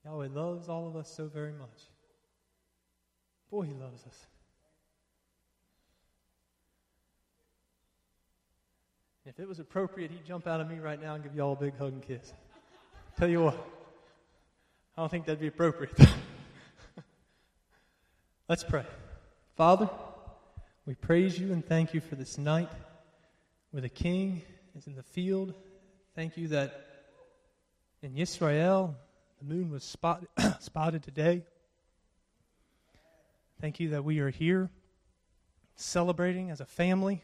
Yahweh loves all of us so very much. Boy, He loves us. If it was appropriate, He'd jump out of me right now and give y'all a big hug and kiss. Tell you what, I don't think that'd be appropriate. Let's pray. Father, we praise You and thank You for this night where the King is in the field. Thank You that in Yisrael, the moon was spotted today. Thank You that we are here celebrating as a family.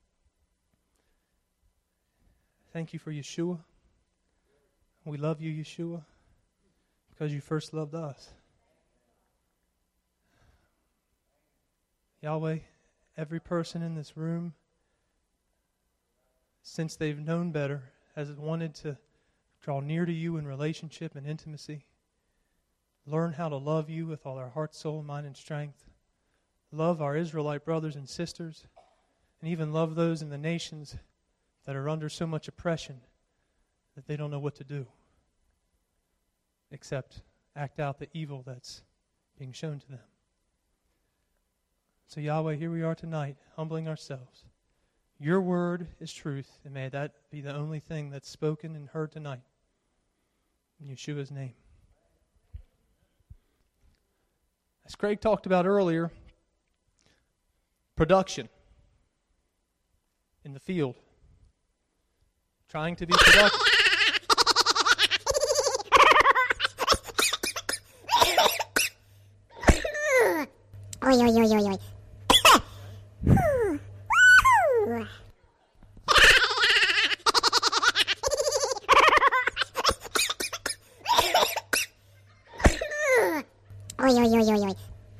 Thank You for Yeshua. We love You, Yeshua, because You first loved us. Yahweh, every person in this room, since they've known better, has wanted to draw near to You in relationship and intimacy. Learn how to love You with all our heart, soul, mind, and strength. Love our Israelite brothers and sisters, and even love those in the nations that are under so much oppression that they don't know what to do except act out the evil that's being shown to them. So Yahweh, here we are tonight, humbling ourselves. Your word is truth, and may that be the only thing that's spoken and heard tonight. In Yeshua's name. As Craig talked about earlier, production in the field. Trying to be productive. Oi, oi, oi, oi, oi. Oi, oi, oi, oi, oi.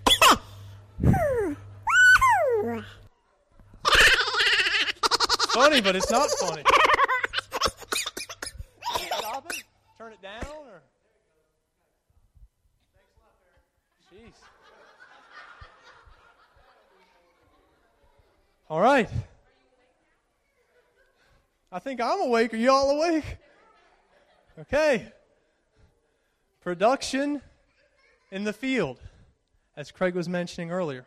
Funny, but it's not funny. Stop it? Turn it down? Or? Jeez. All right. I think I'm awake. Are y'all awake? Okay. Production in the field, as Craig was mentioning earlier.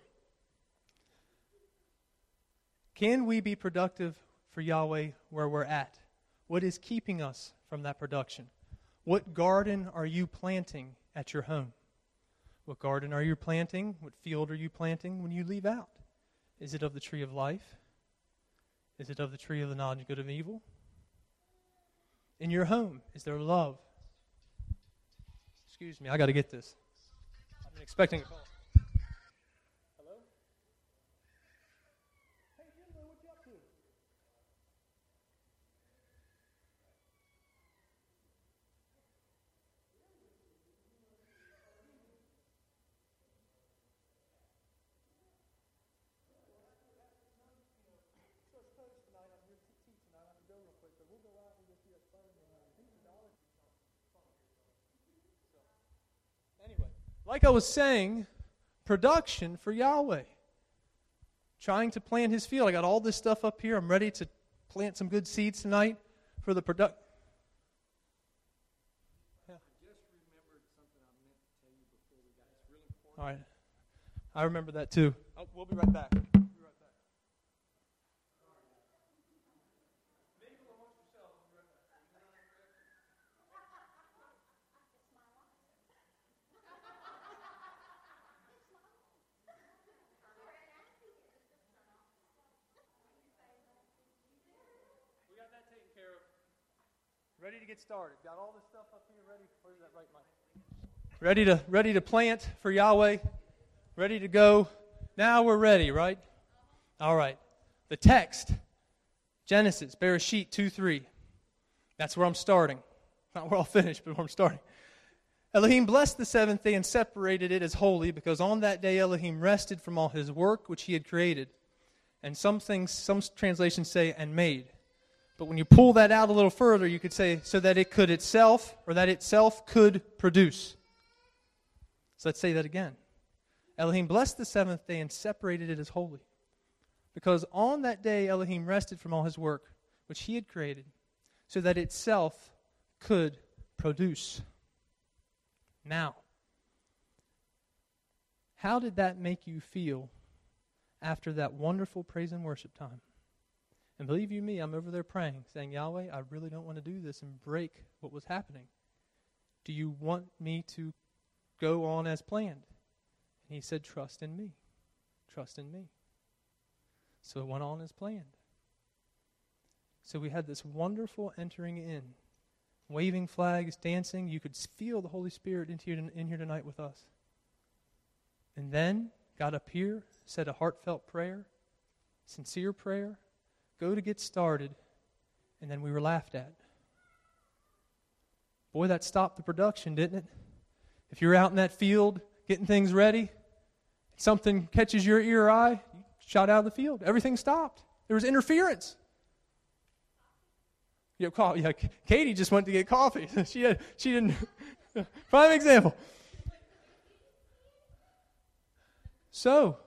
Can we be productive for Yahweh where we're at? What is keeping us from that production? What garden are you planting at your home? What garden are you planting? What field are you planting when you leave out? Is it of the tree of life? Is it of the tree of the knowledge of good and evil? In your home, is there love? Excuse me, I got to get this. I've been expecting a call. Hello? Hey, Jimbo, what you up to? Anyway, like I was saying, production for Yahweh. Trying to plant His field. I got all this stuff up here. I'm ready to plant some good seeds tonight for the production. Yeah. I just remembered something I meant to tell you before we got. It's really important. All right. I remember that too. Oh, we'll be right back. Ready to get started. Got all this stuff up here ready. Where's that right mic? Ready to plant for Yahweh. Ready to go. Now we're ready, right? All right. The text, Genesis, Bereshit 2:3. That's where I'm starting. Not where I'll finish, but where I'm starting. Elohim blessed the seventh day and separated it as holy, because on that day Elohim rested from all His work which He had created. And some translations say, and made. But when you pull that out a little further, you could say, so that it could itself, or that itself could produce. So let's say that again. Elohim blessed the seventh day and separated it as holy. Because on that day Elohim rested from all His work, which He had created, so that itself could produce. Now, how did that make you feel after that wonderful praise and worship time? And believe you me, I'm over there praying, saying, Yahweh, I really don't want to do this and break what was happening. Do you want me to go on as planned? And he said, trust in me. Trust in me. So it went on as planned. So we had this wonderful entering in, waving flags, dancing. You could feel the Holy Spirit in here tonight with us. And then got up here, said a heartfelt prayer, sincere prayer, go to get started, and then we were laughed at. Boy, that stopped the production, didn't it? If you're out in that field getting things ready, something catches your ear or eye, you shot out of the field. Everything stopped. There was interference. Katie just went to get coffee. She didn't. Prime example. So,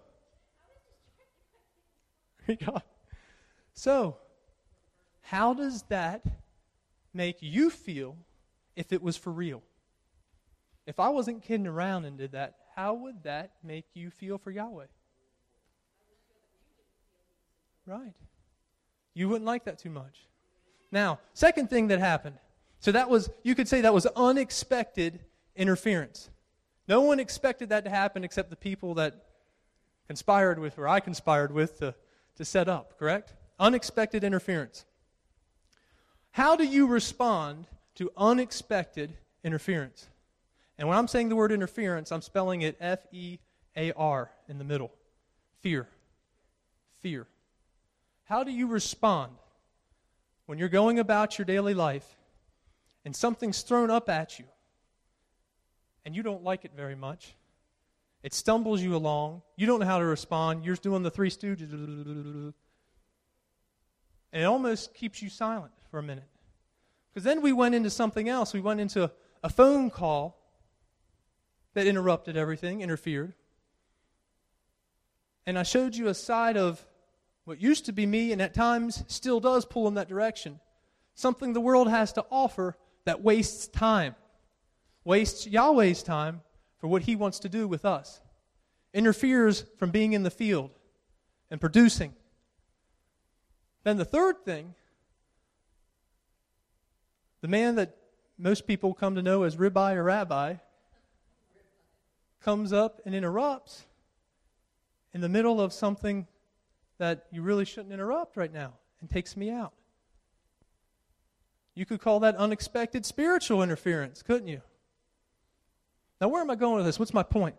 how does that make you feel if it was for real? If I wasn't kidding around and did that, how would that make you feel for Yahweh? Right. You wouldn't like that too much. Now, second thing that happened. So that was, you could say that was unexpected interference. No one expected that to happen except the people that conspired with, or I conspired with to set up, correct? Unexpected interference. How do you respond to unexpected interference? And when I'm saying the word interference, I'm spelling it F-E-A-R in the middle. Fear. Fear. How do you respond when you're going about your daily life and something's thrown up at you and you don't like it very much? It stumbles you along. You don't know how to respond. You're doing the Three Stooges. And it almost keeps you silent for a minute. Because then we went into something else. We went into a phone call that interrupted everything, interfered. And I showed you a side of what used to be me and at times still does pull in that direction. Something the world has to offer that wastes time. Wastes Yahweh's time for what He wants to do with us. Interferes from being in the field and producing. Then the third thing, the man that most people come to know as Ribbi or Rabbi, comes up and interrupts in the middle of something that you really shouldn't interrupt right now and takes me out. You could call that unexpected spiritual interference, couldn't you? Now, where am I going with this? What's my point?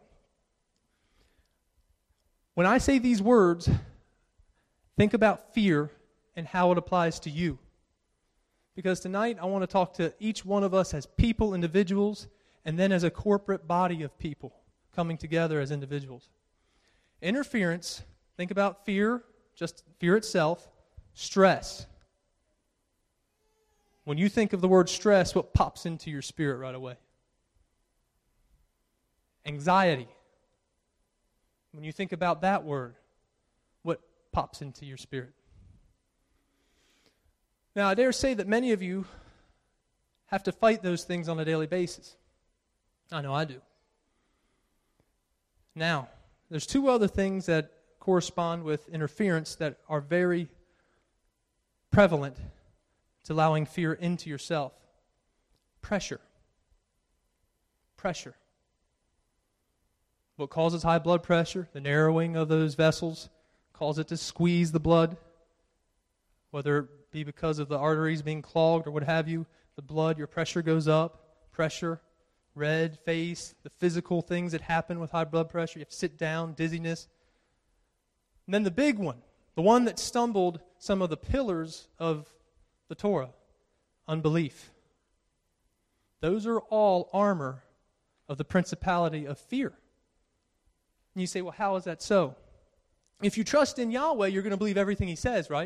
When I say these words, think about fear and how it applies to you. Because tonight I want to talk to each one of us as people, individuals, and then as a corporate body of people coming together as individuals. Interference, think about fear, just fear itself, stress. When you think of the word stress, what pops into your spirit right away? Anxiety. When you think about that word, what pops into your spirit? Now, I dare say that many of you have to fight those things on a daily basis. I know I do. Now, there's two other things that correspond with interference that are very prevalent to allowing fear into yourself. Pressure. Pressure. What causes high blood pressure? The narrowing of those vessels causes it to squeeze the blood. Whether it be because of the arteries being clogged or what have you, the blood, your pressure goes up. Pressure, red face, the physical things that happen with high blood pressure. You have to sit down, dizziness. And then the big one, the one that stumbled some of the pillars of the Torah, unbelief. Those are all armor of the principality of fear. And you say, well, how is that so? If you trust in Yahweh, you're going to believe everything He says, right?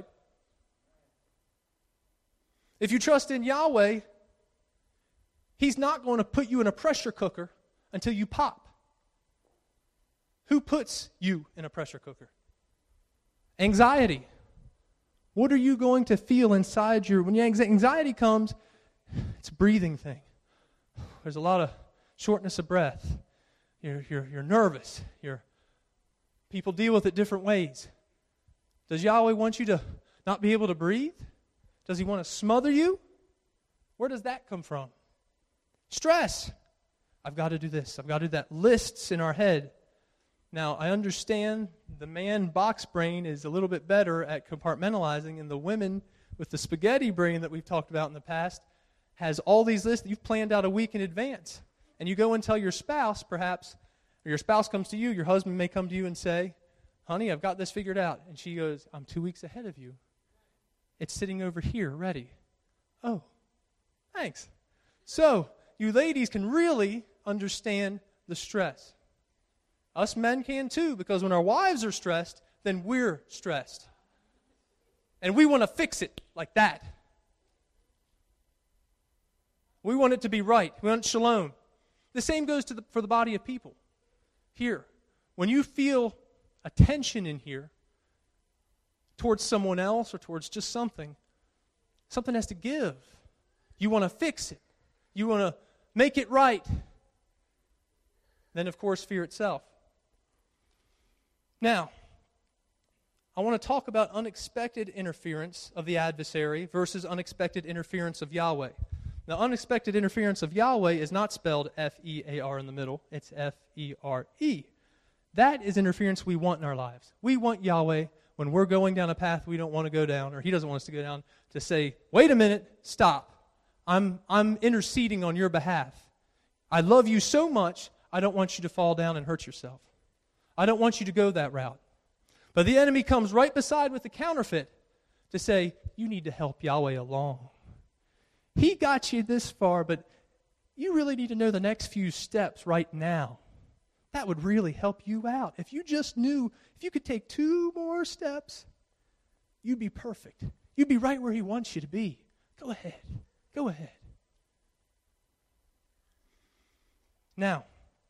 If you trust in Yahweh, He's not going to put you in a pressure cooker until you pop. Who puts you in a pressure cooker? Anxiety. What are you going to feel inside when your anxiety comes? It's a breathing thing. There's a lot of shortness of breath. You're nervous. People deal with it different ways. Does Yahweh want you to not be able to breathe? Does He want to smother you? Where does that come from? Stress. I've got to do this. I've got to do that. Lists in our head. Now, I understand the man box brain is a little bit better at compartmentalizing, and the women with the spaghetti brain that we've talked about in the past has all these lists that you've planned out a week in advance. And you go and tell your spouse, perhaps, or your spouse comes to you, your husband may come to you and say, honey, I've got this figured out. And she goes, I'm 2 weeks ahead of you. It's sitting over here, ready. Oh, thanks. So, you ladies can really understand the stress. Us men can too, because when our wives are stressed, then we're stressed. And we want to fix it like that. We want it to be right. We want shalom. The same goes for the body of people. Here, when you feel a tension in here towards someone else or towards just something has to give. You want to fix it. You want to make it right. Then, of course, fear itself. Now, I want to talk about unexpected interference of the adversary versus unexpected interference of Yahweh. Now, unexpected interference of Yahweh is not spelled F-E-A-R in the middle. It's F-E-R-E. That is interference we want in our lives. We want Yahweh, when we're going down a path we don't want to go down, or He doesn't want us to go down, to say, wait a minute, stop. I'm interceding on your behalf. I love you so much, I don't want you to fall down and hurt yourself. I don't want you to go that route. But the enemy comes right beside with the counterfeit to say, you need to help Yahweh along. He got you this far, but you really need to know the next few steps right now. That would really help you out. If you just knew, if you could take 2 more steps, you'd be perfect. You'd be right where He wants you to be. Go ahead. Go ahead. Now,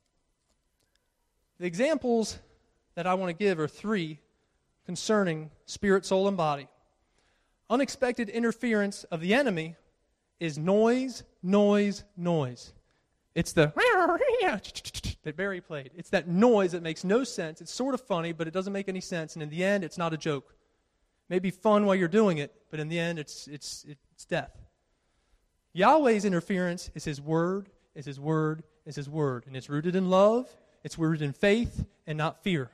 the examples that I want to give are 3 concerning spirit, soul, and body. Unexpected interference of the enemy is noise, noise, noise. It's the that Barry played. It's that noise that makes no sense. It's sort of funny, but it doesn't make any sense. And in the end, it's not a joke. It may be fun while you're doing it, but in the end, it's death. Yahweh's interference is His word, is His word, is His word. And it's rooted in love, it's rooted in faith, and not fear.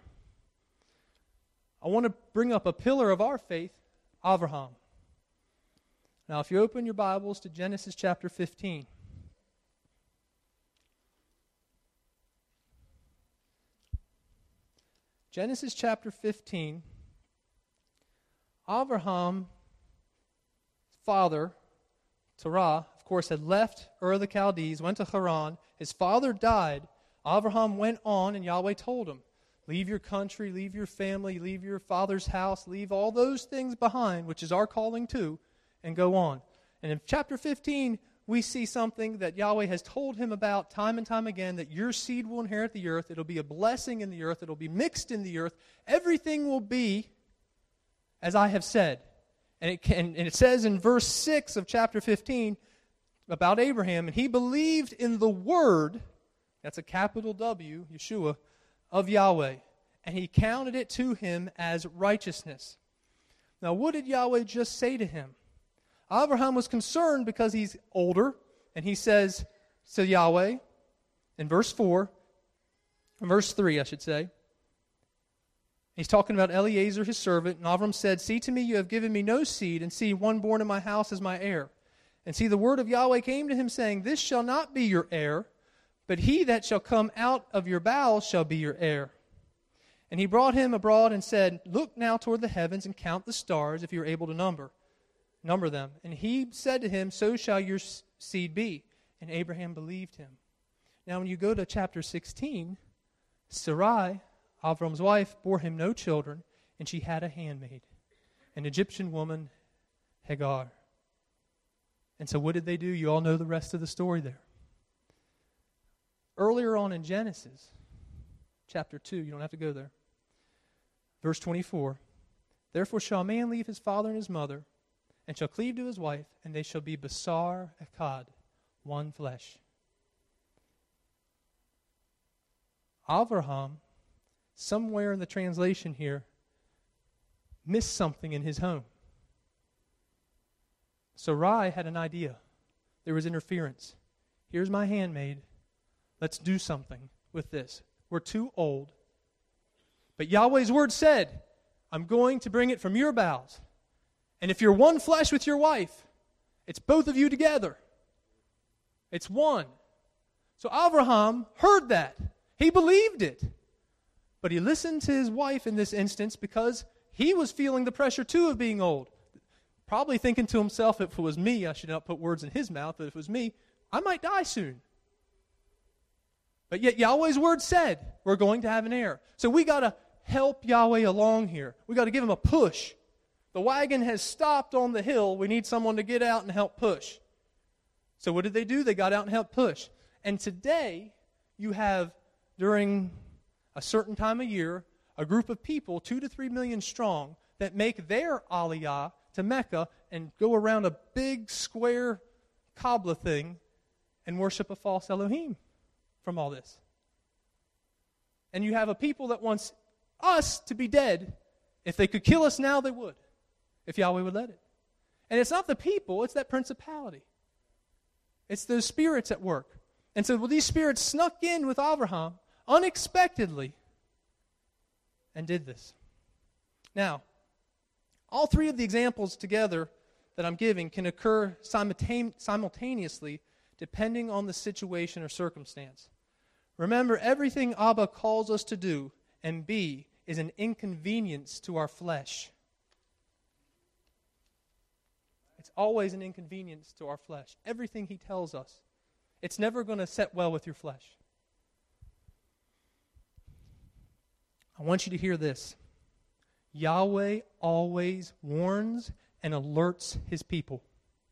I want to bring up a pillar of our faith, Avraham. Now, if you open your Bibles to Genesis chapter 15. Genesis chapter 15, Abraham's father, Terah, of course, had left Ur of the Chaldees, went to Haran. His father died. Abraham went on, and Yahweh told him, leave your country, leave your family, leave your father's house, leave all those things behind, which is our calling too, and go on. And in chapter 15, we see something that Yahweh has told him about time and time again, that your seed will inherit the earth. It'll be a blessing in the earth. It'll be mixed in the earth. Everything will be as I have said. And it says in verse 6 of chapter 15 about Abraham, and he believed in the word, that's a capital W, Yeshua, of Yahweh, and he counted it to him as righteousness. Now, what did Yahweh just say to him? Abraham was concerned because he's older, and he says to Yahweh, in verse 3, I should say, he's talking about Eliezer, his servant, and Avram said, see to me, you have given me no seed, and see, one born in my house is my heir. And see, the word of Yahweh came to him, saying, this shall not be your heir, but he that shall come out of your bowels shall be your heir. And he brought him abroad and said, look now toward the heavens and count the stars, if you are able to number them. And he said to him, so shall your seed be. And Abraham believed him. Now when you go to chapter 16, Sarai, Avram's wife, bore him no children, and she had a handmaid, an Egyptian woman, Hagar. And so what did they do? You all know the rest of the story there. Earlier on in Genesis, chapter 2, you don't have to go there, verse 24, therefore shall a man leave his father and his mother, and shall cleave to his wife, and they shall be basar echad, one flesh. Avraham, somewhere in the translation here, missed something in his home. Sarai had an idea. There was interference. Here's my handmaid. Let's do something with this. We're too old. But Yahweh's word said, I'm going to bring it from your bowels. And if you're one flesh with your wife, it's both of you together. It's one. So Abraham heard that. He believed it. But he listened to his wife in this instance because he was feeling the pressure too of being old. Probably thinking to himself, if it was me, I should not put words in his mouth, but if it was me, I might die soon. But yet Yahweh's word said, we're going to have an heir. So we got to help Yahweh along here. We got to give him a push. The wagon has stopped on the hill. We need someone to get out and help push. So what did they do? They got out and helped push. And today, you have, during a certain time of year, a group of people, 2 to 3 million strong, that make their aliyah to Mecca and go around a big square Kaaba thing and worship a false Elohim from all this. And you have a people that wants us to be dead. If they could kill us now, they would, if Yahweh would let it. And it's not the people, it's that principality. It's those spirits at work. And so these spirits snuck in with Abraham unexpectedly and did this. Now, all three of the examples together that I'm giving can occur simultaneously depending on the situation or circumstance. Remember, everything Abba calls us to do and be is an inconvenience to our flesh. It's always an inconvenience to our flesh. Everything he tells us. It's never going to set well with your flesh. I want you to hear this. Yahweh always warns and alerts his people.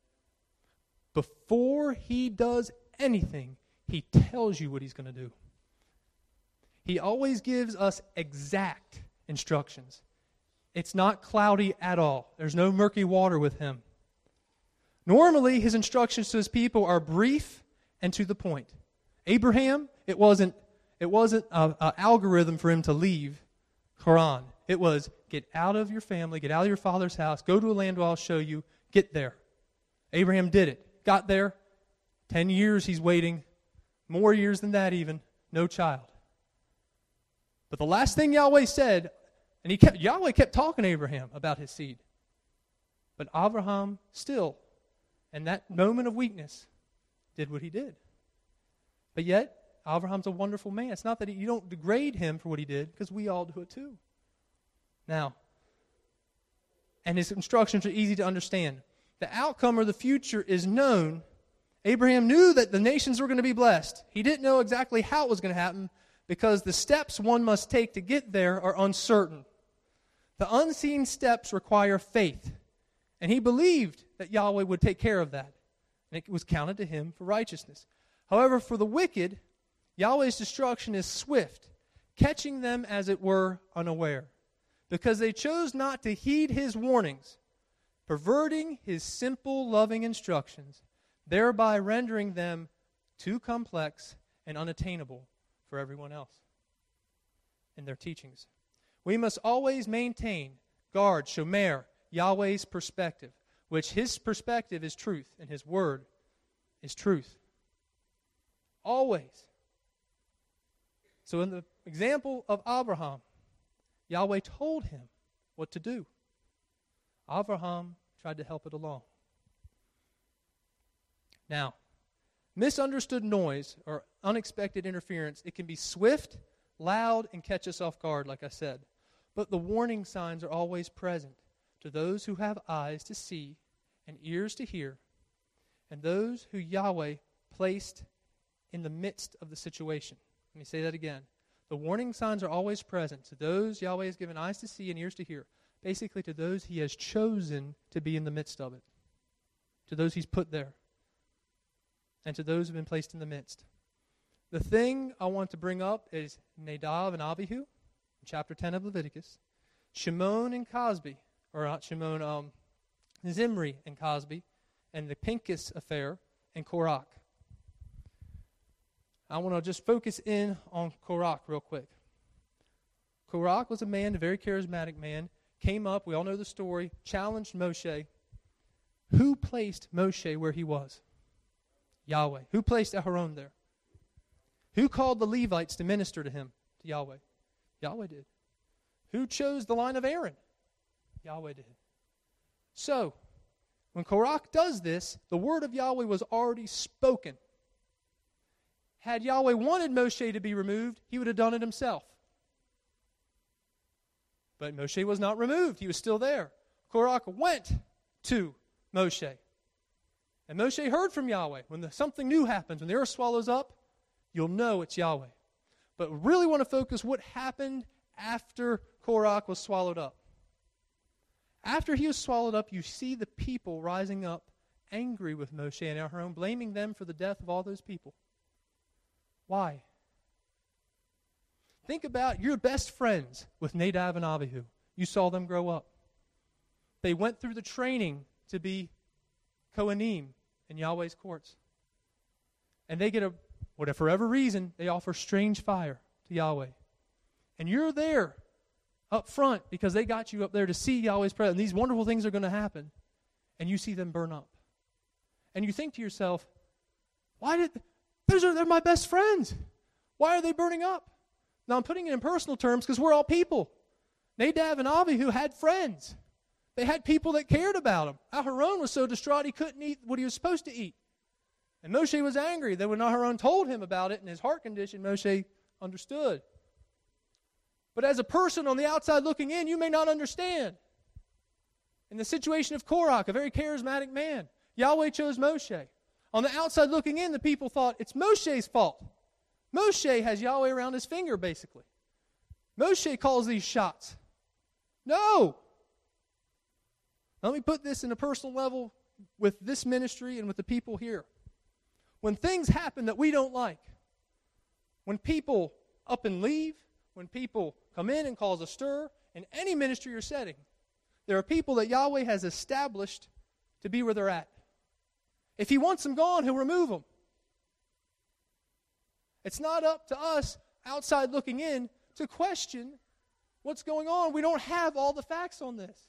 Before he does anything, he tells you what he's going to do. He always gives us exact instructions. It's not cloudy at all. There's no murky water with him. Normally, his instructions to his people are brief and to the point. Abraham, it wasn't an algorithm for him to leave Haran. It was, get out of your family, get out of your father's house, go to a land where I'll show you, get there. Abraham did it. Got there. 10 years he's waiting. More years than that even. No child. But the last thing Yahweh said, and Yahweh kept talking to Abraham about his seed. But Abraham still, in that moment of weakness, did what he did. But yet, Abraham's a wonderful man. It's not that you don't degrade him for what he did, because we all do it too. Now, and his instructions are easy to understand. The outcome or the future is known. Abraham knew that the nations were going to be blessed. He didn't know exactly how it was going to happen because the steps one must take to get there are uncertain. The unseen steps require faith. And he believed that Yahweh would take care of that. And it was counted to him for righteousness. However, for the wicked, Yahweh's destruction is swift, catching them as it were unaware, because they chose not to heed his warnings, perverting his simple, loving instructions, thereby rendering them too complex and unattainable for everyone else in their teachings. We must always maintain, guard, shomer, Yahweh's perspective, which his perspective is truth, and his word is truth. Always. So in the example of Abraham, Yahweh told him what to do. Abraham tried to help it along. Now, misunderstood noise or unexpected interference, it can be swift, loud, and catch us off guard, like I said. But the warning signs are always present to those who have eyes to see and ears to hear, and those who Yahweh placed in the midst of the situation. Let me say that again. The warning signs are always present to those Yahweh has given eyes to see and ears to hear. Basically, to those he has chosen to be in the midst of it. To those he's put there. And to those who have been placed in the midst. The thing I want to bring up is Nadav and Abihu, in chapter 10 of Leviticus. Shimon and Cosby, or not Shimon, Zimri and Cosby, and the Pinchas affair, and Korach. I want to just focus in on Korach real quick. Korach was a man, a very charismatic man, came up, we all know the story, challenged Moshe. Who placed Moshe where he was? Yahweh. Who placed Aharon there? Who called the Levites to minister to him, to Yahweh? Yahweh did. Who chose the line of Aaron? Yahweh did. So, when Korach does this, the word of Yahweh was already spoken. Had Yahweh wanted Moshe to be removed, he would have done it himself. But Moshe was not removed. He was still there. Korach went to Moshe. And Moshe heard from Yahweh. When something new happens, when the earth swallows up, you'll know it's Yahweh. But really want to focus what happened after Korach was swallowed up. After he was swallowed up, you see the people rising up angry with Moshe and Aharon, blaming them for the death of all those people. Why? Think about your best friends with Nadab and Abihu. You saw them grow up. They went through the training to be Kohanim in Yahweh's courts. And they get for whatever reason, they offer strange fire to Yahweh. And you're there up front because they got you up there to see Yahweh's presence. And these wonderful things are going to happen. And you see them burn up. And you think to yourself, they're my best friends. Why are they burning up? Now I'm putting it in personal terms because we're all people. Nadab and Abihu had friends. They had people that cared about him. Aharon was so distraught he couldn't eat what he was supposed to eat. And Moshe was angry that when Aharon told him about it and his heart condition, Moshe understood. But as a person on the outside looking in, you may not understand. In the situation of Korach, a very charismatic man, Yahweh chose Moshe. On the outside looking in, the people thought it's Moshe's fault. Moshe has Yahweh around his finger, basically. Moshe calls these shots. No! Let me put this in a personal level with this ministry and with the people here. When things happen that we don't like, when people up and leave, when people come in and cause a stir, in any ministry or setting, there are people that Yahweh has established to be where they're at. If He wants them gone, He'll remove them. It's not up to us, outside looking in, to question what's going on. We don't have all the facts on this.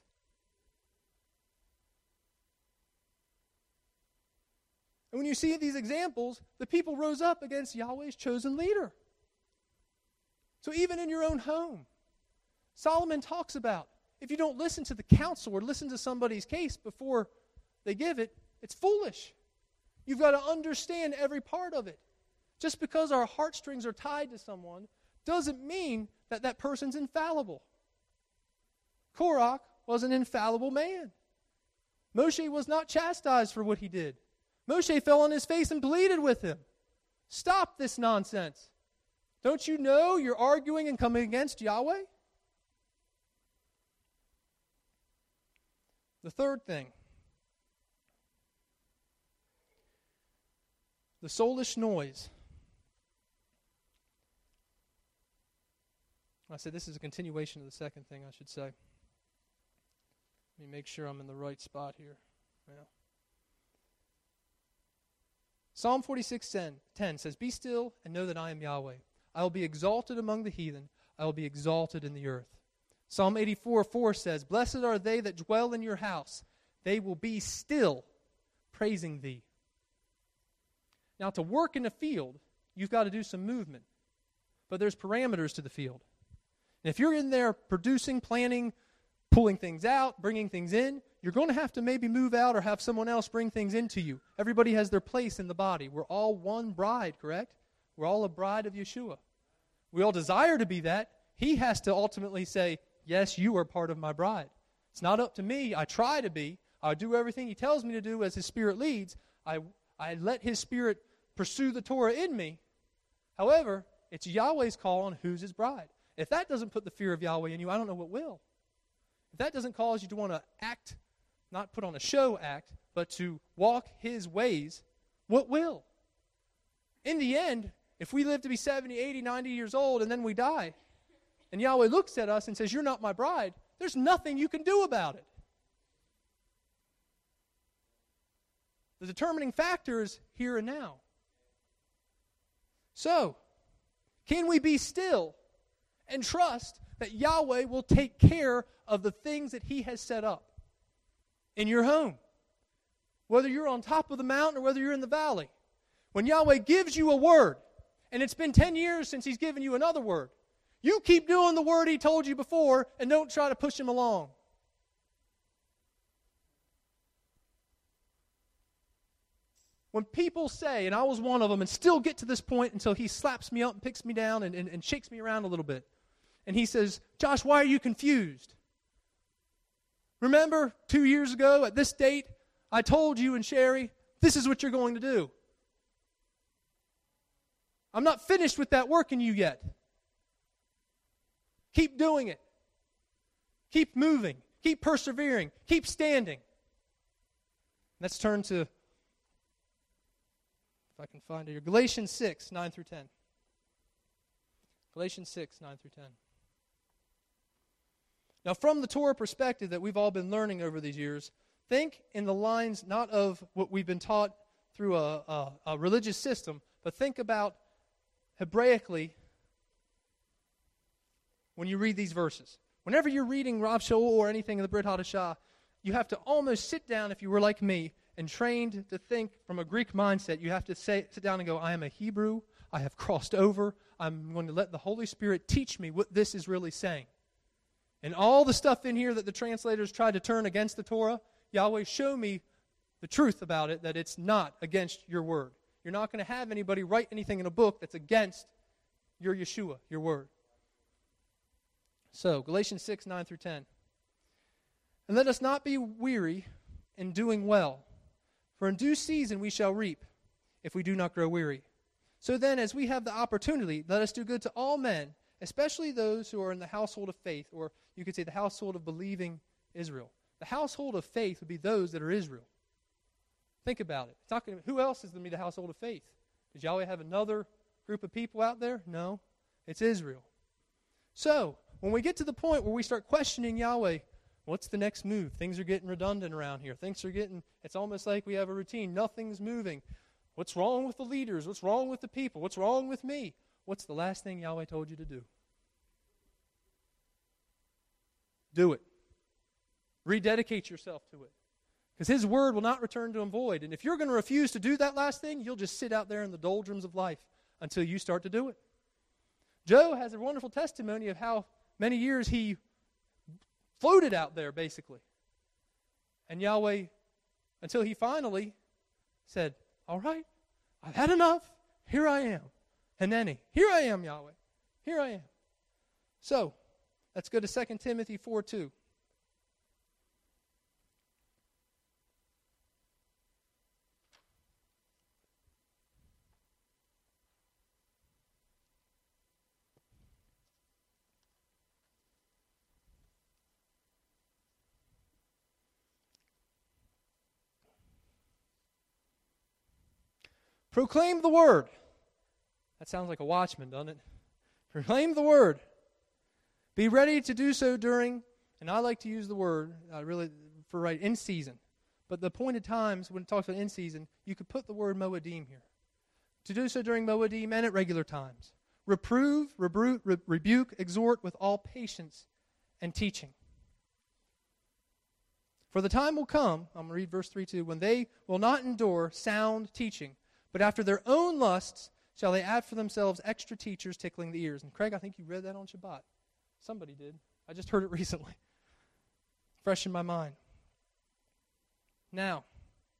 And when you see these examples, the people rose up against Yahweh's chosen leader. So even in your own home, Solomon talks about, if you don't listen to the counsel or listen to somebody's case before they give it, it's foolish. You've got to understand every part of it. Just because our heartstrings are tied to someone doesn't mean that that person's infallible. Korach was an infallible man. Moshe was not chastised for what he did. Moshe fell on his face and pleaded with him. Stop this nonsense. Don't you know you're arguing and coming against Yahweh? The third thing. The soulish noise. I said this is a continuation of the second thing, I should say. Let me make sure I'm in the right spot here. Yeah. Psalm 46:10 says, "Be still and know that I am Yahweh. I will be exalted among the heathen. I will be exalted in the earth." Psalm 84:4 says, "Blessed are they that dwell in your house. They will be still praising thee." Now, to work in a field, you've got to do some movement. But there's parameters to the field. And if you're in there producing, planning, pulling things out, bringing things in, you're going to have to maybe move out or have someone else bring things into you. Everybody has their place in the body. We're all one bride, correct? We're all a bride of Yeshua. We all desire to be that. He has to ultimately say, yes, you are part of my bride. It's not up to me. I try to be. I do everything He tells me to do as His Spirit leads. I let His Spirit pursue the Torah in me. However, it's Yahweh's call on who's His bride. If that doesn't put the fear of Yahweh in you, I don't know what will. If that doesn't cause you to want to act, not put on a show act, but to walk His ways, what will? In the end, if we live to be 70, 80, 90 years old and then we die, and Yahweh looks at us and says, "You're not my bride," there's nothing you can do about it. The determining factor is here and now. So, can we be still and trust that Yahweh will take care of the things that He has set up in your home? Whether you're on top of the mountain or whether you're in the valley. When Yahweh gives you a word, and it's been 10 years since He's given you another word, you keep doing the word He told you before and don't try to push Him along. When people say, and I was one of them, and still get to this point until He slaps me up and picks me down and shakes me around a little bit. And He says, Josh, why are you confused? Remember 2 years ago at this date, I told you and Sherry, this is what you're going to do. I'm not finished with that work in you yet. Keep doing it. Keep moving. Keep persevering. Keep standing. Let's turn to, if I can find it here, Galatians 6, 9 through 10. Galatians 6, 9 through 10. Now, from the Torah perspective that we've all been learning over these years, think in the lines not of what we've been taught through a religious system, but think about Hebraically when you read these verses. Whenever you're reading Rav Shaul or anything in the Brit Hadashah, you have to almost sit down, if you were like me, and trained to think from a Greek mindset. You have to sit down and go, I am a Hebrew. I have crossed over. I'm going to let the Holy Spirit teach me what this is really saying. And all the stuff in here that the translators tried to turn against the Torah, Yahweh, show me the truth about it, that it's not against your word. You're not going to have anybody write anything in a book that's against your Yeshua, your word. So, Galatians 6, 9 through 10. And let us not be weary in doing well, for in due season we shall reap, if we do not grow weary. So then, as we have the opportunity, let us do good to all men, especially those who are in the household of faith, or you could say the household of believing Israel. The household of faith would be those that are Israel. Think about it. It's not going to, who else is going to be the household of faith? Does Yahweh have another group of people out there? No. It's Israel. So, when we get to the point where we start questioning Yahweh, what's the next move? Things are getting redundant around here. It's almost like we have a routine. Nothing's moving. What's wrong with the leaders? What's wrong with the people? What's wrong with me? What's the last thing Yahweh told you to do? Do it. Rededicate yourself to it. Because His word will not return to Him void. And if you're going to refuse to do that last thing, you'll just sit out there in the doldrums of life until you start to do it. Joe has a wonderful testimony of how many years he floated out there, basically. And Yahweh, until He finally said, all right, I've had enough. Here I am. Haneni. Here I am, Yahweh. Here I am. So, let's go to 2 Timothy 4:2. Proclaim the word. That sounds like a watchman, doesn't it? Proclaim the word. Be ready to do so during, and I like to use the word for in season. But the appointed times, when it talks about in season, you could put the word Moedim here. To do so during Moedim and at regular times. Reprove, rebuke, exhort with all patience and teaching. For the time will come, I'm going to read verse 3:2, when they will not endure sound teaching, but after their own lusts shall they add for themselves extra teachers tickling the ears. And Craig, I think you read that on Shabbat. Somebody did. I just heard it recently. Fresh in my mind. Now,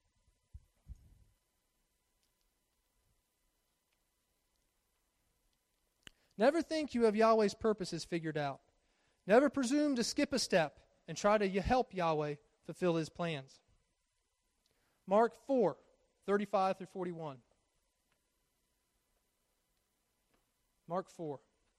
never think you have Yahweh's purposes figured out. Never presume to skip a step and try to help Yahweh fulfill His plans. Mark 4, 35 through 41. Mark 4.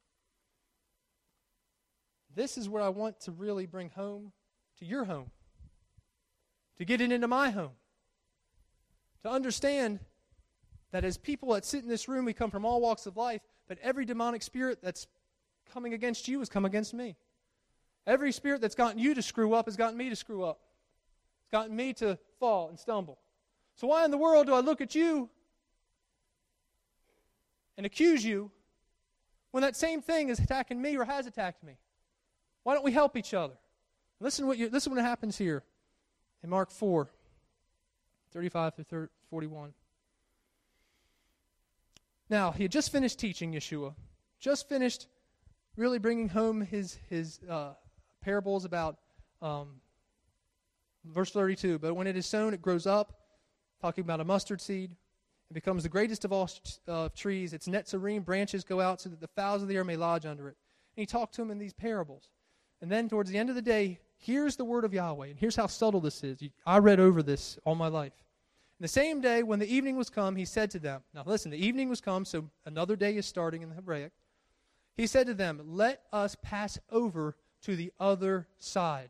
This is where I want to really bring home to your home. To get it into my home. To understand that as people that sit in this room, we come from all walks of life, but every demonic spirit that's coming against you has come against me. Every spirit that's gotten you to screw up has gotten me to screw up. It's gotten me to fall and stumble. So why in the world do I look at you and accuse you when that same thing is attacking me or has attacked me? Why don't we help each other? Listen what happens here in Mark 4, 35 through 41. Now, he had just finished teaching, Yeshua, just finished really bringing home his parables about verse 32. But when it is sown, it grows up, talking about a mustard seed. It becomes the greatest of all trees. Its netzarim branches go out so that the fowls of the air may lodge under it. And he talked to him in these parables. And then towards the end of the day, here's the word of Yahweh. And here's how subtle this is. I read over this all my life. And the same day, when the evening was come, he said to them, now listen, the evening was come, so another day is starting in the Hebraic. He said to them, let us pass over to the other side.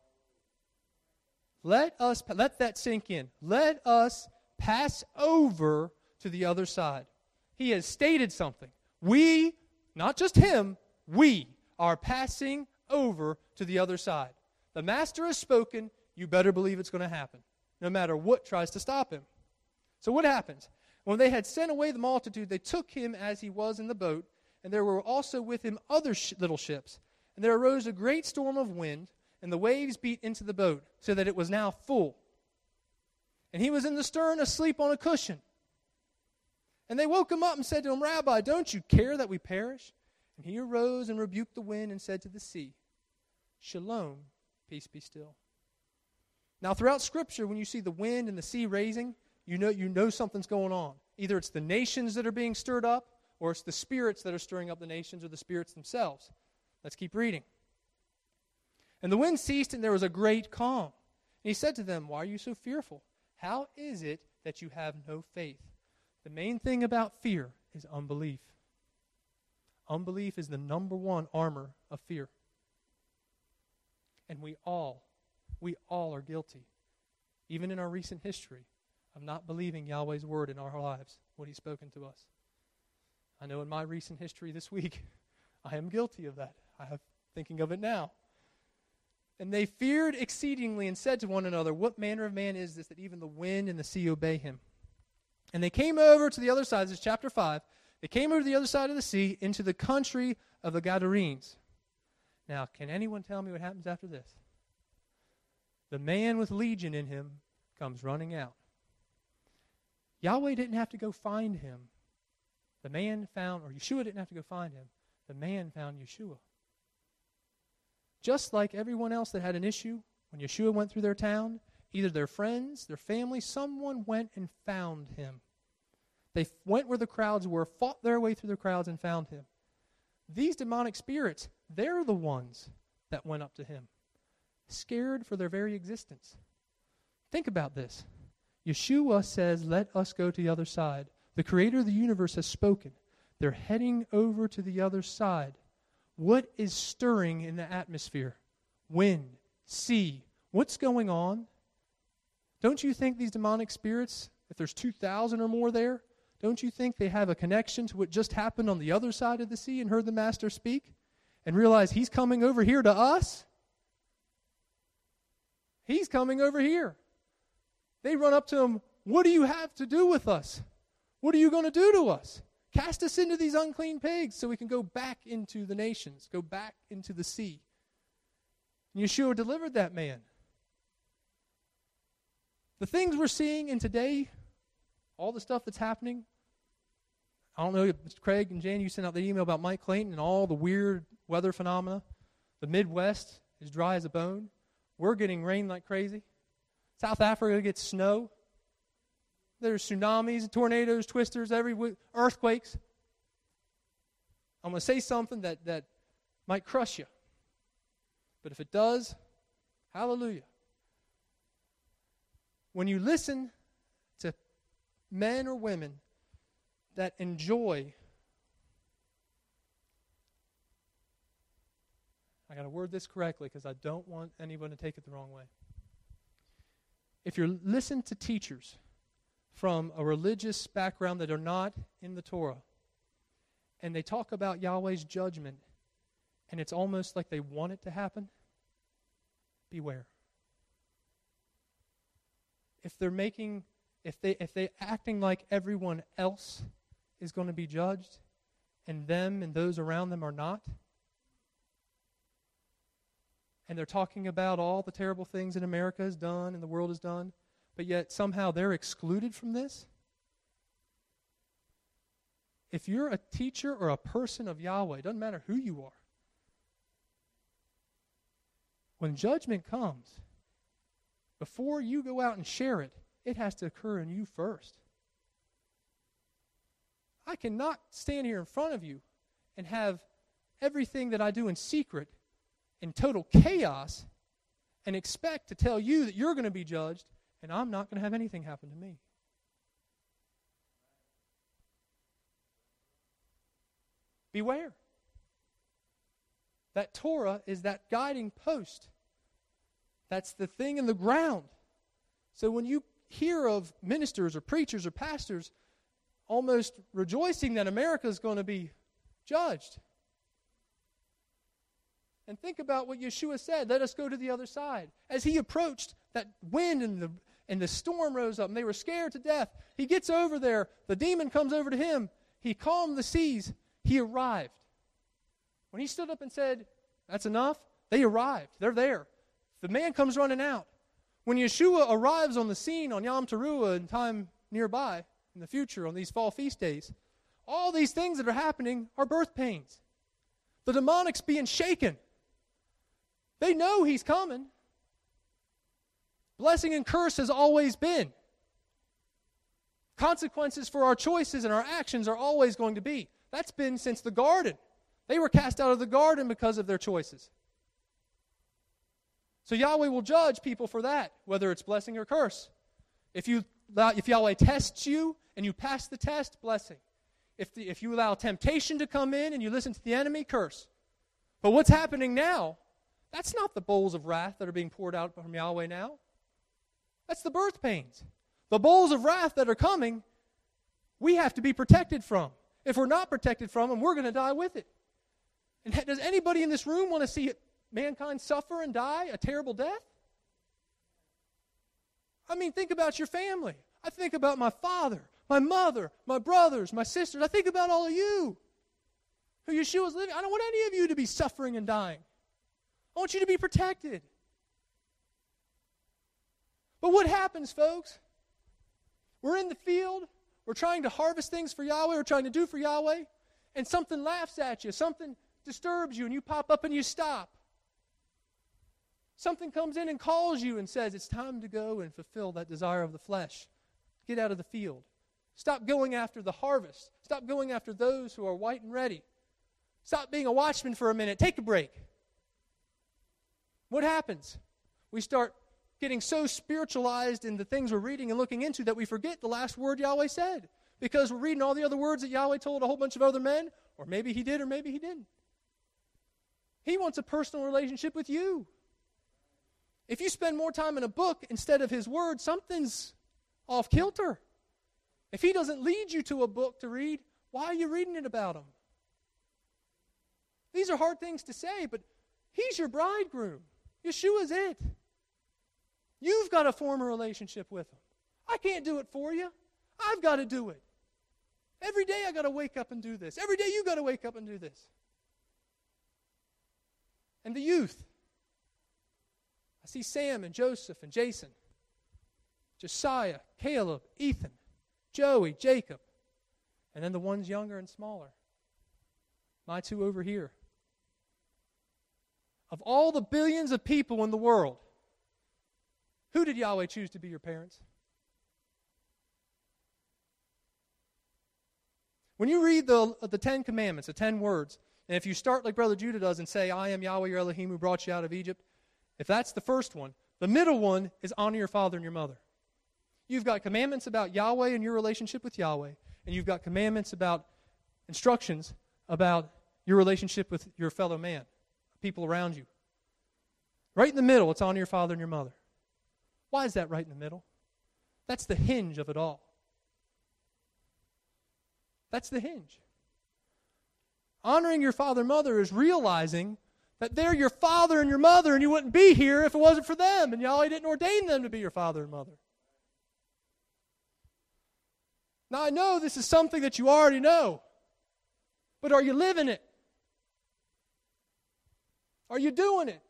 Let that sink in. Let us pass over to the other side. He has stated something. We, not just him, we are passing over to the other side. The master has spoken. You better believe it's going to happen, no matter what tries to stop him. So what happens? When they had sent away the multitude, they took him as he was in the boat, and there were also with him other little ships. And there arose a great storm of wind, and the waves beat into the boat, so that it was now full. And he was in the stern, asleep on a cushion. And they woke him up and said to him, Rabbi, don't you care that we perish? And he arose and rebuked the wind and said to the sea, Shalom, peace be still. Now throughout Scripture, when you see the wind and the sea raising, you know something's going on. Either it's the nations that are being stirred up, or it's the spirits that are stirring up the nations, or the spirits themselves. Let's keep reading. And the wind ceased, and there was a great calm. And he said to them, why are you so fearful? How is it that you have no faith? The main thing about fear is unbelief. Unbelief is the number one armor of fear. And we all are guilty, even in our recent history, of not believing Yahweh's word in our lives, what he's spoken to us. I know in my recent history this week, I am guilty of that. I am thinking of it now. And they feared exceedingly and said to one another, what manner of man is this that even the wind and the sea obey him? And they came over to the other side, this is chapter 5. They came over to the other side of the sea into the country of the Gadarenes. Now, can anyone tell me what happens after this? The man with legion in him comes running out. Yahweh didn't have to go find him. Yeshua didn't have to go find him. The man found Yeshua. Just like everyone else that had an issue, when Yeshua went through their town, either their friends, their family, someone went and found him. They went where the crowds were, fought their way through the crowds and found him. These demonic spirits, they're the ones that went up to him, scared for their very existence. Think about this. Yeshua says, let us go to the other side. The creator of the universe has spoken. They're heading over to the other side. What is stirring in the atmosphere? Wind, sea. What's going on? Don't you think these demonic spirits, if there's 2,000 or more there, don't you think they have a connection to what just happened on the other side of the sea and heard the Master speak and realize he's coming over here to us? He's coming over here. They run up to him, what do you have to do with us? What are you going to do to us? Cast us into these unclean pigs so we can go back into the nations, go back into the sea. And Yeshua delivered that man. The things we're seeing in today, all the stuff that's happening, I don't know, Craig and Jan, you sent out the email about Mike Clayton and all the weird weather phenomena. The Midwest is dry as a bone. We're getting rain like crazy. South Africa gets snow. There's tsunamis, tornadoes, twisters, earthquakes. I'm going to say something that might crush you. But if it does, hallelujah. When you listen to men or women that enjoy, I got to word this correctly because I don't want anyone to take it the wrong way. If you listen to teachers from a religious background that are not in the Torah, and they talk about Yahweh's judgment, and it's almost like they want it to happen, beware. If they're acting like everyone else is going to be judged, and them and those around them are not? And they're talking about all the terrible things that America has done and the world has done, but yet somehow they're excluded from this? If you're a teacher or a person of Yahweh, it doesn't matter who you are, when judgment comes, before you go out and share it, it has to occur in you first. I cannot stand here in front of you and have everything that I do in secret in total chaos and expect to tell you that you're going to be judged and I'm not going to have anything happen to me. Beware. That Torah is that guiding post. That's the thing in the ground. So when you hear of ministers or preachers or pastors almost rejoicing that America is going to be judged, and think about what Yeshua said, let us go to the other side. As he approached, that wind and the storm rose up, and they were scared to death. He gets over there. The demon comes over to him. He calmed the seas. He arrived. When he stood up and said, that's enough, they arrived. They're there. The man comes running out. When Yeshua arrives on the scene on Yom Teruah in time nearby, in the future, on these fall feast days, all these things that are happening are birth pains. The demonic's being shaken. They know he's coming. Blessing and curse has always been. Consequences for our choices and our actions are always going to be. That's been since the garden. They were cast out of the garden because of their choices. So Yahweh will judge people for that, whether it's blessing or curse. If Yahweh tests you and you pass the test, blessing. If you allow temptation to come in and you listen to the enemy, curse. But what's happening now, that's not the bowls of wrath that are being poured out from Yahweh now. That's the birth pains. The bowls of wrath that are coming, we have to be protected from. If we're not protected from them, we're going to die with it. And does anybody in this room want to see mankind suffer and die a terrible death? I mean, think about your family. I think about my father, my mother, my brothers, my sisters. I think about all of you who Yeshua's living. I don't want any of you to be suffering and dying. I want you to be protected. But what happens, folks? We're in the field. We're trying to harvest things for Yahweh. We're trying to do for Yahweh. And something laughs at you. Something disturbs you. And you pop up and you stop. Something comes in and calls you and says, it's time to go and fulfill that desire of the flesh. Get out of the field. Stop going after the harvest. Stop going after those who are white and ready. Stop being a watchman for a minute. Take a break. What happens? We start getting so spiritualized in the things we're reading and looking into that we forget the last word Yahweh said. Because we're reading all the other words that Yahweh told a whole bunch of other men, or maybe he did or maybe he didn't. He wants a personal relationship with you. If you spend more time in a book instead of his word, something's off kilter. If he doesn't lead you to a book to read, why are you reading it about him? These are hard things to say, but he's your bridegroom. Yeshua's it. You've got to form a relationship with him. I can't do it for you. I've got to do it. Every day I got to wake up and do this. Every day you got to wake up and do this. And the youth. I see Sam and Joseph and Jason, Josiah, Caleb, Ethan, Joey, Jacob, and then the ones younger and smaller. My two over here. Of all the billions of people in the world, who did Yahweh choose to be your parents? When you read the 10 Commandments, the 10 words, and if you start like Brother Judah does and say, I am Yahweh your Elohim who brought you out of Egypt, if that's the first one, the middle one is honor your father and your mother. You've got commandments about Yahweh and your relationship with Yahweh, and you've got commandments about instructions about your relationship with your fellow man, people around you. Right in the middle, it's honor your father and your mother. Why is that right in the middle? That's the hinge of it all. That's the hinge. Honoring your father and mother is realizing that they're your father and your mother, and you wouldn't be here if it wasn't for them, and Yahweh didn't ordain them to be your father and mother. Now, I know this is something that you already know, But are you living it? Are you doing it?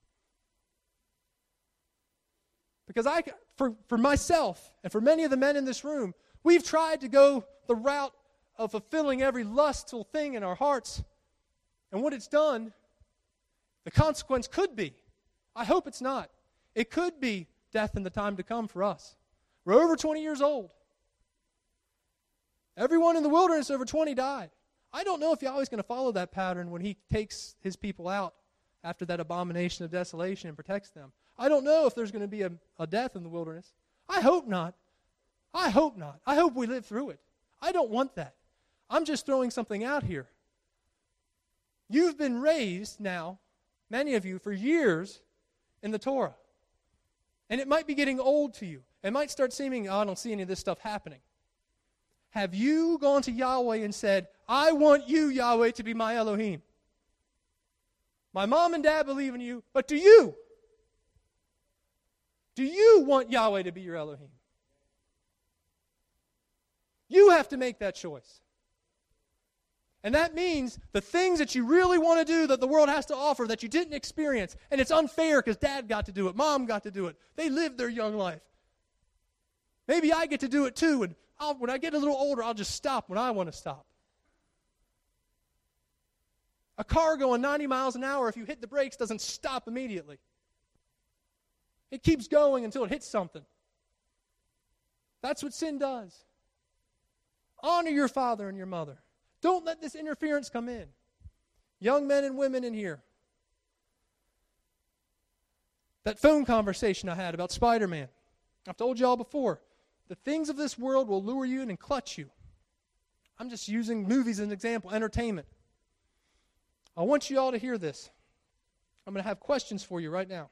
Because for myself and for many of the men in this room, we've tried to go the route of fulfilling every lustful thing in our hearts. And what it's done, the consequence could be, I hope it's not, it could be death in the time to come for us. We're over 20 years old. Everyone in the wilderness over 20 died. I don't know if Yahweh's going to follow that pattern when he takes his people out after that abomination of desolation and protects them. I don't know if there's going to be a death in the wilderness. I hope not. I hope not. I hope we live through it. I don't want that. I'm just throwing something out here. You've been raised now, many of you, for years in the Torah. And it might be getting old to you. It might start seeming, I don't see any of this stuff happening. Have you gone to Yahweh and said, I want you, Yahweh, to be my Elohim? My mom and dad believe in you, but do you? Do you want Yahweh to be your Elohim? You have to make that choice. And that means the things that you really want to do that the world has to offer that you didn't experience, and it's unfair because dad got to do it, mom got to do it. They lived their young life. Maybe I get to do it too, and when I get a little older, I'll just stop when I want to stop. A car going 90 miles an hour, if you hit the brakes, doesn't stop immediately. It keeps going until it hits something. That's what sin does. Honor your father and your mother. Don't let this interference come in. Young men and women in here. That phone conversation I had about Spider-Man. I've told you all before. The things of this world will lure you in and clutch you. I'm just using movies as an example, entertainment. I want you all to hear this. I'm going to have questions for you right now.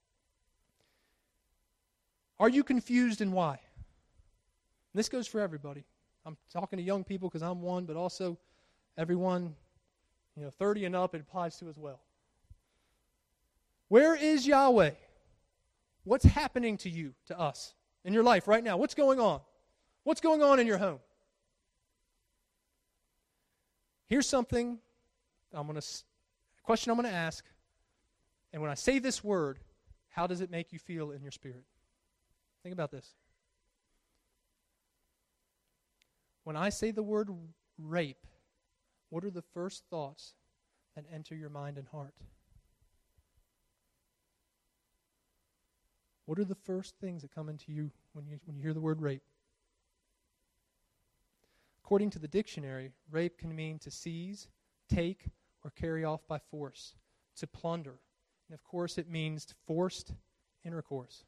Are you confused and why? And this goes for everybody. I'm talking to young people because I'm one, but also everyone, 30 and up, it applies to as well. Where is Yahweh? What's happening to you, to us, in your life right now? What's going on? What's going on in your home? Here's something question I'm going to ask. And when I say this word, how does it make you feel in your spirit? Think about this. When I say the word rape, what are the first thoughts that enter your mind and heart? What are the first things that come into you when you hear the word rape? According to the dictionary, rape can mean to seize, take, or carry off by force, to plunder. And of course, it means forced intercourse.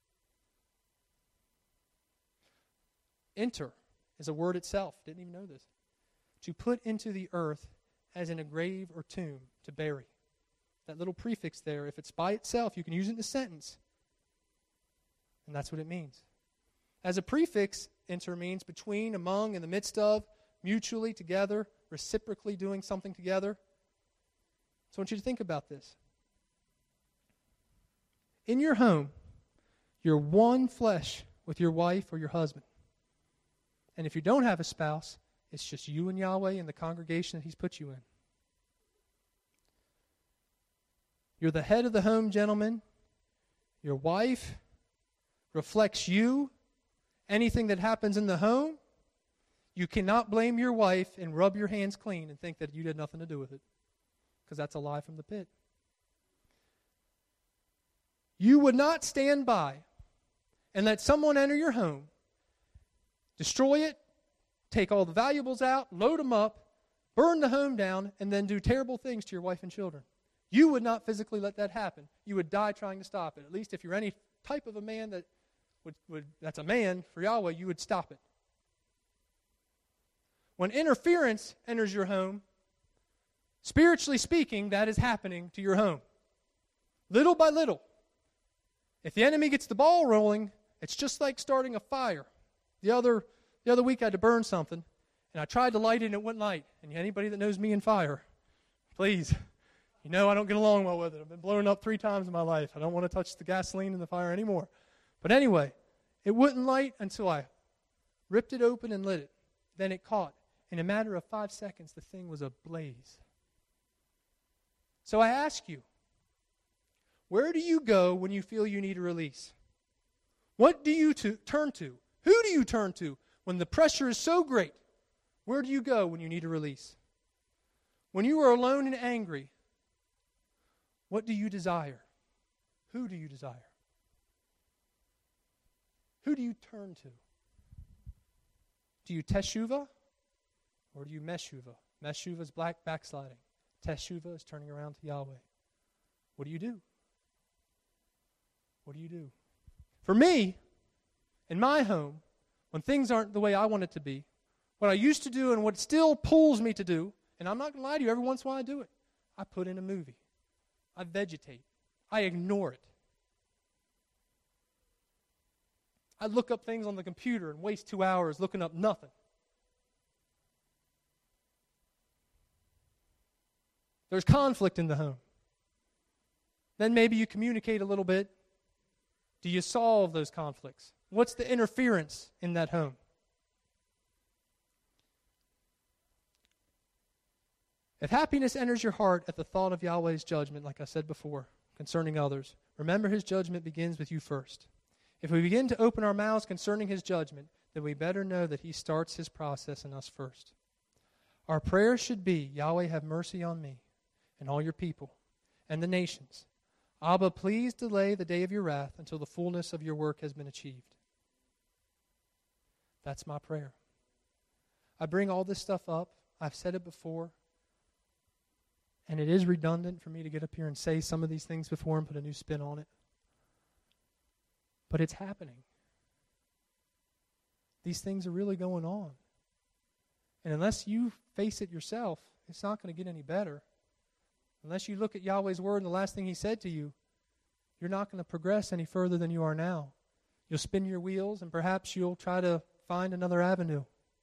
Enter is a word itself. Didn't even know this. To put into the earth as in a grave or tomb, to bury. That little prefix there, if it's by itself, you can use it in a sentence. And that's what it means. As a prefix, enter means between, among, in the midst of, mutually, together, reciprocally doing something together. So I want you to think about this. In your home, you're one flesh with your wife or your husband. And if you don't have a spouse, it's just you and Yahweh and the congregation that He's put you in. You're the head of the home, gentlemen. Your wife reflects you. Anything that happens in the home, you cannot blame your wife and rub your hands clean and think that you had nothing to do with it. Because that's a lie from the pit. You would not stand by and let someone enter your home, destroy it, take all the valuables out, load them up, burn the home down, and then do terrible things to your wife and children. You would not physically let that happen. You would die trying to stop it. At least if you're any type of a man that that's a man for Yahweh, you would stop it. When interference enters your home, spiritually speaking, that is happening to your home. Little by little. If the enemy gets the ball rolling, it's just like starting a fire. The other week I had to burn something, and I tried to light it and it wouldn't light. And anybody that knows me in fire, please, I don't get along well with it. I've been blown up 3 times in my life. I don't want to touch the gasoline in the fire anymore. But anyway, it wouldn't light until I ripped it open and lit it. Then it caught. In a matter of 5 seconds, the thing was ablaze. So I ask you, where do you go when you feel you need a release? What do you turn to? Who do you turn to when the pressure is so great? Where do you go when you need a release? When you are alone and angry, what do you desire? Who do you desire? Who do you turn to? Do you teshuva or do you meshuva? Meshuva is backsliding. Teshuva is turning around to Yahweh. What do you do? What do you do? For me, in my home, when things aren't the way I want it to be, what I used to do and what still pulls me to do, and I'm not going to lie to you, every once in a while I do it, I put in a movie. I vegetate. I ignore it. I look up things on the computer and waste 2 hours looking up nothing. There's conflict in the home. Then maybe you communicate a little bit. Do you solve those conflicts? What's the interference in that home? If happiness enters your heart at the thought of Yahweh's judgment, like I said before, concerning others, remember His judgment begins with you first. If we begin to open our mouths concerning His judgment, then we better know that He starts His process in us first. Our prayer should be, Yahweh, have mercy on me and all your people and the nations. Abba, please delay the day of your wrath until the fullness of your work has been achieved. That's my prayer. I bring all this stuff up. I've said it before. And it is redundant for me to get up here and say some of these things before and put a new spin on it. But it's happening. These things are really going on. And unless you face it yourself, it's not going to get any better. Unless you look at Yahweh's word and the last thing He said to you, you're not going to progress any further than you are now. You'll spin your wheels and perhaps you'll try to find another avenue.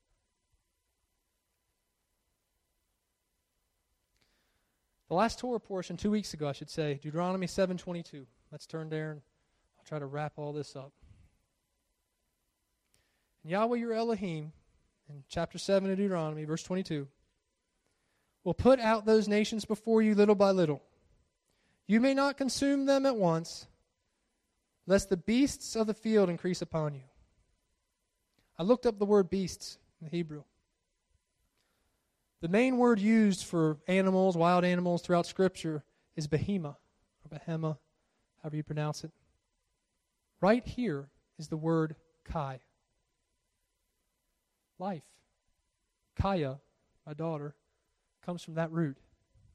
The last Torah portion, 2 weeks ago, I should say, Deuteronomy 7:22. Let's turn there and I'll try to wrap all this up. And Yahweh your Elohim, in chapter 7 of Deuteronomy, verse 22, will put out those nations before you little by little. You may not consume them at once, lest the beasts of the field increase upon you. I looked up the word beasts in the Hebrew. The main word used for animals, wild animals throughout Scripture is behema, or behema, however you pronounce it. Right here is the word kai. Life. Kaya, my daughter, comes from that root.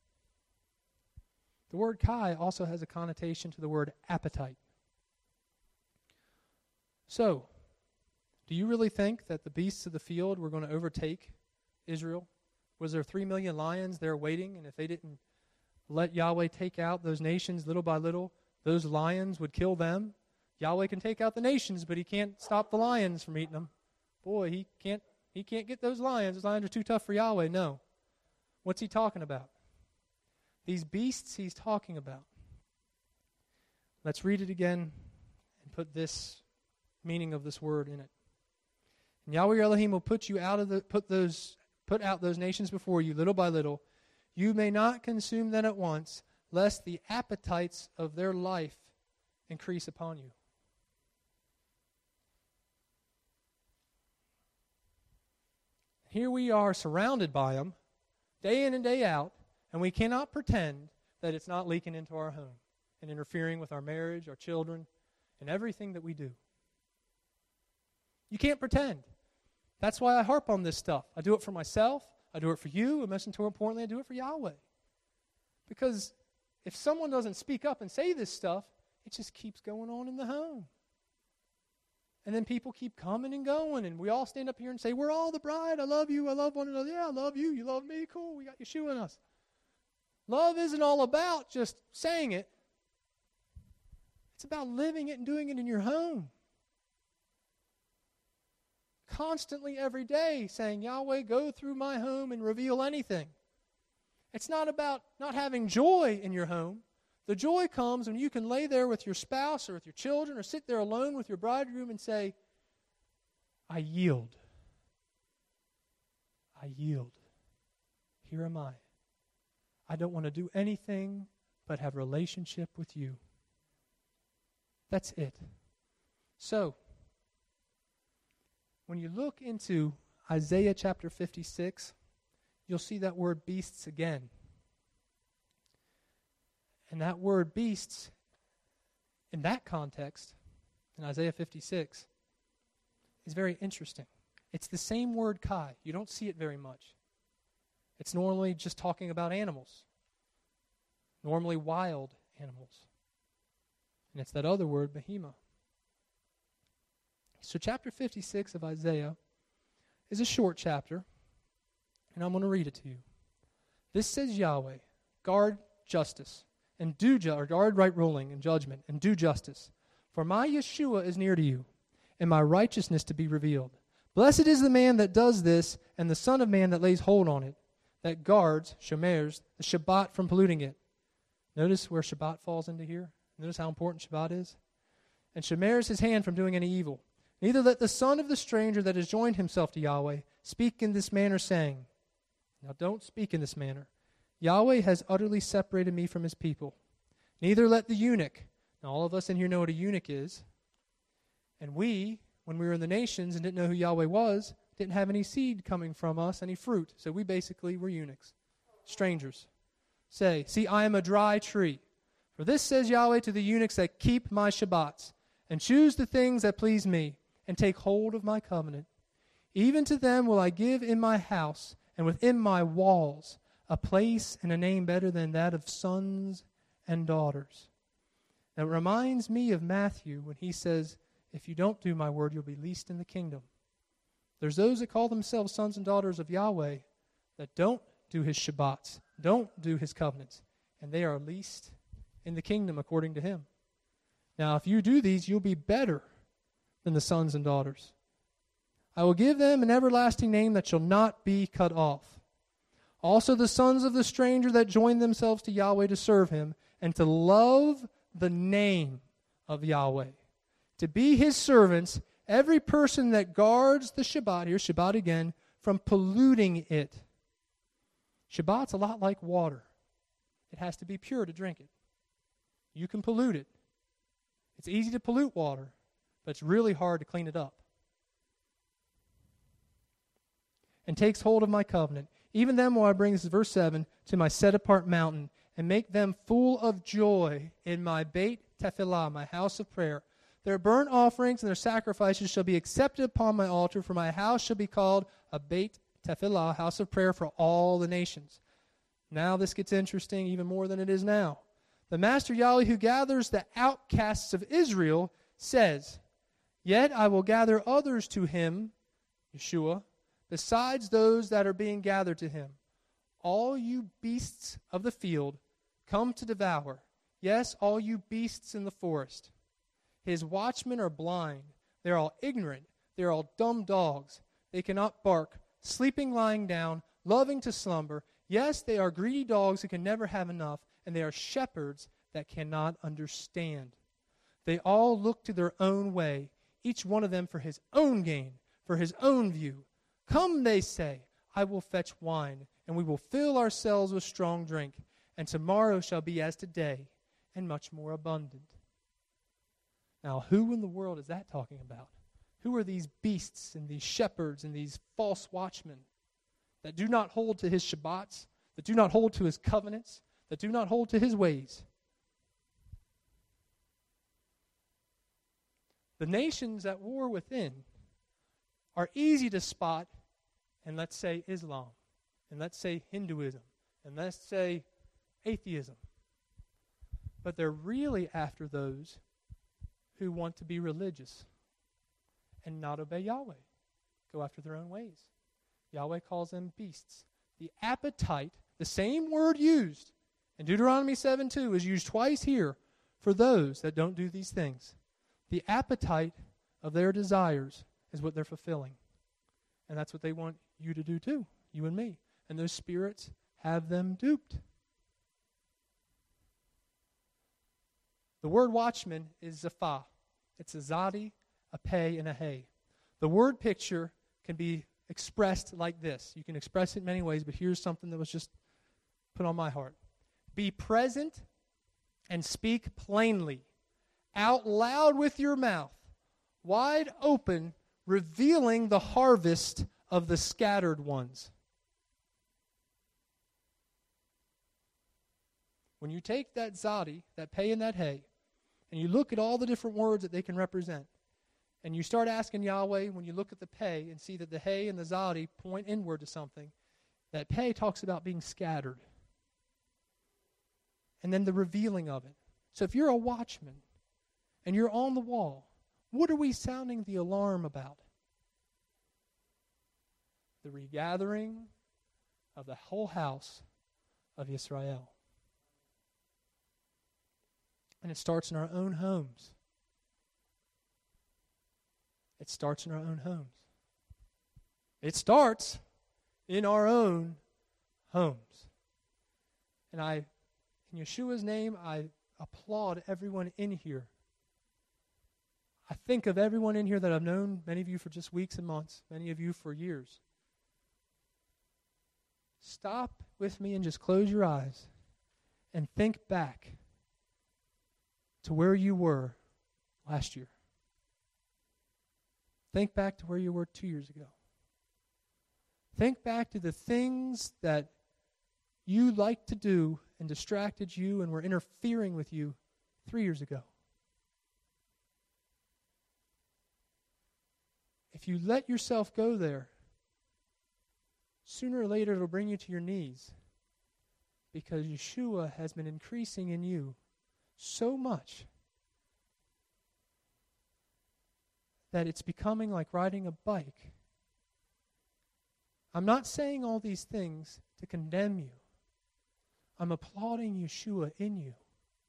The word kai also has a connotation to the word appetite. So, do you really think that the beasts of the field were going to overtake Israel? Was there 3 million lions there waiting, and if they didn't let Yahweh take out those nations little by little, those lions would kill them? Yahweh can take out the nations, but He can't stop the lions from eating them. Boy, He can't get those lions. Those lions are too tough for Yahweh. No. What's He talking about? These beasts He's talking about. Let's read it again and put this meaning of this word in it. And Yahweh your Elohim will put out those nations before you little by little. You may not consume them at once, lest the appetites of their life increase upon you. Here we are surrounded by them, day in and day out, and we cannot pretend that it's not leaking into our home and interfering with our marriage, our children, and everything that we do. You can't pretend. That's why I harp on this stuff. I do it for myself, I do it for you, and most importantly, I do it for Yahweh. Because if someone doesn't speak up and say this stuff, it just keeps going on in the home. And then people keep coming and going, and we all stand up here and say, we're all the bride, I love you, I love one another. Yeah, I love you, you love me, cool, we got Yeshua in us. Love isn't all about just saying it. It's about living it and doing it in your home. Constantly every day saying, Yahweh, go through my home and reveal anything. It's not about not having joy in your home. The joy comes when you can lay there with your spouse or with your children or sit there alone with your bridegroom and say, I yield. I yield. Here am I. I don't want to do anything but have relationship with you. That's it. So, when you look into Isaiah chapter 56, you'll see that word beasts again. And that word beasts, in that context, in Isaiah 56, is very interesting. It's the same word kai. You don't see it very much. It's normally just talking about animals, normally wild animals. And it's that other word, behemoth. So chapter 56 of Isaiah is a short chapter, and I'm going to read it to you. This says Yahweh, guard justice, and guard right ruling and judgment, and do justice. For my Yeshua is near to you, and my righteousness to be revealed. Blessed is the man that does this, and the son of man that lays hold on it, that guards, shomers, the Shabbat from polluting it. Notice where Shabbat falls into here. Notice how important Shabbat is. And shomers his hand from doing any evil. Neither let the son of the stranger that has joined himself to Yahweh speak in this manner, saying, now don't speak in this manner. Yahweh has utterly separated me from his people. Neither let the eunuch. Now all of us in here know what a eunuch is. And we, when we were in the nations and didn't know who Yahweh was, didn't have any seed coming from us, any fruit. So we basically were eunuchs, strangers. Say, see, I am a dry tree. For this says Yahweh to the eunuchs that keep my Shabbats, and choose the things that please me, and take hold of my covenant. Even to them will I give in my house, and within my walls, a place and a name better than that of sons and daughters. Now it reminds me of Matthew when he says, if you don't do my word, you'll be least in the kingdom. There's those that call themselves sons and daughters of Yahweh that don't do his Shabbats, don't do his covenants, and they are least in the kingdom according to him. Now if you do these, you'll be better than the sons and daughters. I will give them an everlasting name that shall not be cut off. Also the sons of the stranger that join themselves to Yahweh to serve him, and to love the name of Yahweh, to be his servants, every person that guards the Shabbat, here's Shabbat again, from polluting it. Shabbat's a lot like water. It has to be pure to drink it. You can pollute it. It's easy to pollute water, but it's really hard to clean it up. And takes hold of my covenant. Even them will I bring, this is verse 7, to my set-apart mountain, and make them full of joy in my Beit Tefillah, my house of prayer. Their burnt offerings and their sacrifices shall be accepted upon my altar, for my house shall be called a Beit Tefillah, house of prayer for all the nations. Now this gets interesting even more than it is now. The Master Yahweh who gathers the outcasts of Israel says, yet I will gather others to him, Yeshua, besides those that are being gathered to him. All you beasts of the field come to devour. Yes, all you beasts in the forest. His watchmen are blind. They are all ignorant. They are all dumb dogs. They cannot bark, sleeping lying down, loving to slumber. Yes, they are greedy dogs who can never have enough, and they are shepherds that cannot understand. They all look to their own way, each one of them for his own gain, for his own view. Come, they say, I will fetch wine, and we will fill ourselves with strong drink, and tomorrow shall be as today, and much more abundant. Now, who in the world is that talking about? Who are these beasts and these shepherds and these false watchmen that do not hold to his Shabbats, that do not hold to his covenants, that do not hold to his ways? The nations at war within are easy to spot in, let's say, Islam, and let's say Hinduism, and let's say atheism. But they're really after those who want to be religious and not obey Yahweh, go after their own ways. Yahweh calls them beasts. The appetite, the same word used in Deuteronomy 7:2 is used twice here for those that don't do these things. The appetite of their desires is what they're fulfilling. And that's what they want you to do too, you and me. And those spirits have them duped. The word watchman is zafah. It's a zadi, a pei, and a hey. The word picture can be expressed like this. You can express it in many ways, but here's something that was just put on my heart. Be present and speak plainly, out loud with your mouth, wide open, revealing the harvest of the scattered ones. When you take that zadi, that pay and that hay, and you look at all the different words that they can represent, and you start asking Yahweh, when you look at the pay and see that the hay and the zadi point inward to something, that pay talks about being scattered. And then the revealing of it. So if you're a watchman and you're on the wall, what are we sounding the alarm about? The regathering of the whole house of Israel. And it starts in our own homes. It starts in our own homes. It starts in our own homes. And in Yeshua's name, I applaud everyone in here. I think of everyone in here that I've known, many of you for just weeks and months, many of you for years. Stop with me and just close your eyes and think back to where you were last year. Think back to where you were 2 years ago. Think back to the things that you liked to do and distracted you and were interfering with you 3 years ago. If you let yourself go there, sooner or later it'll bring you to your knees, because Yeshua has been increasing in you so much that it's becoming like riding a bike. I'm not saying all these things to condemn you. I'm applauding Yeshua in you,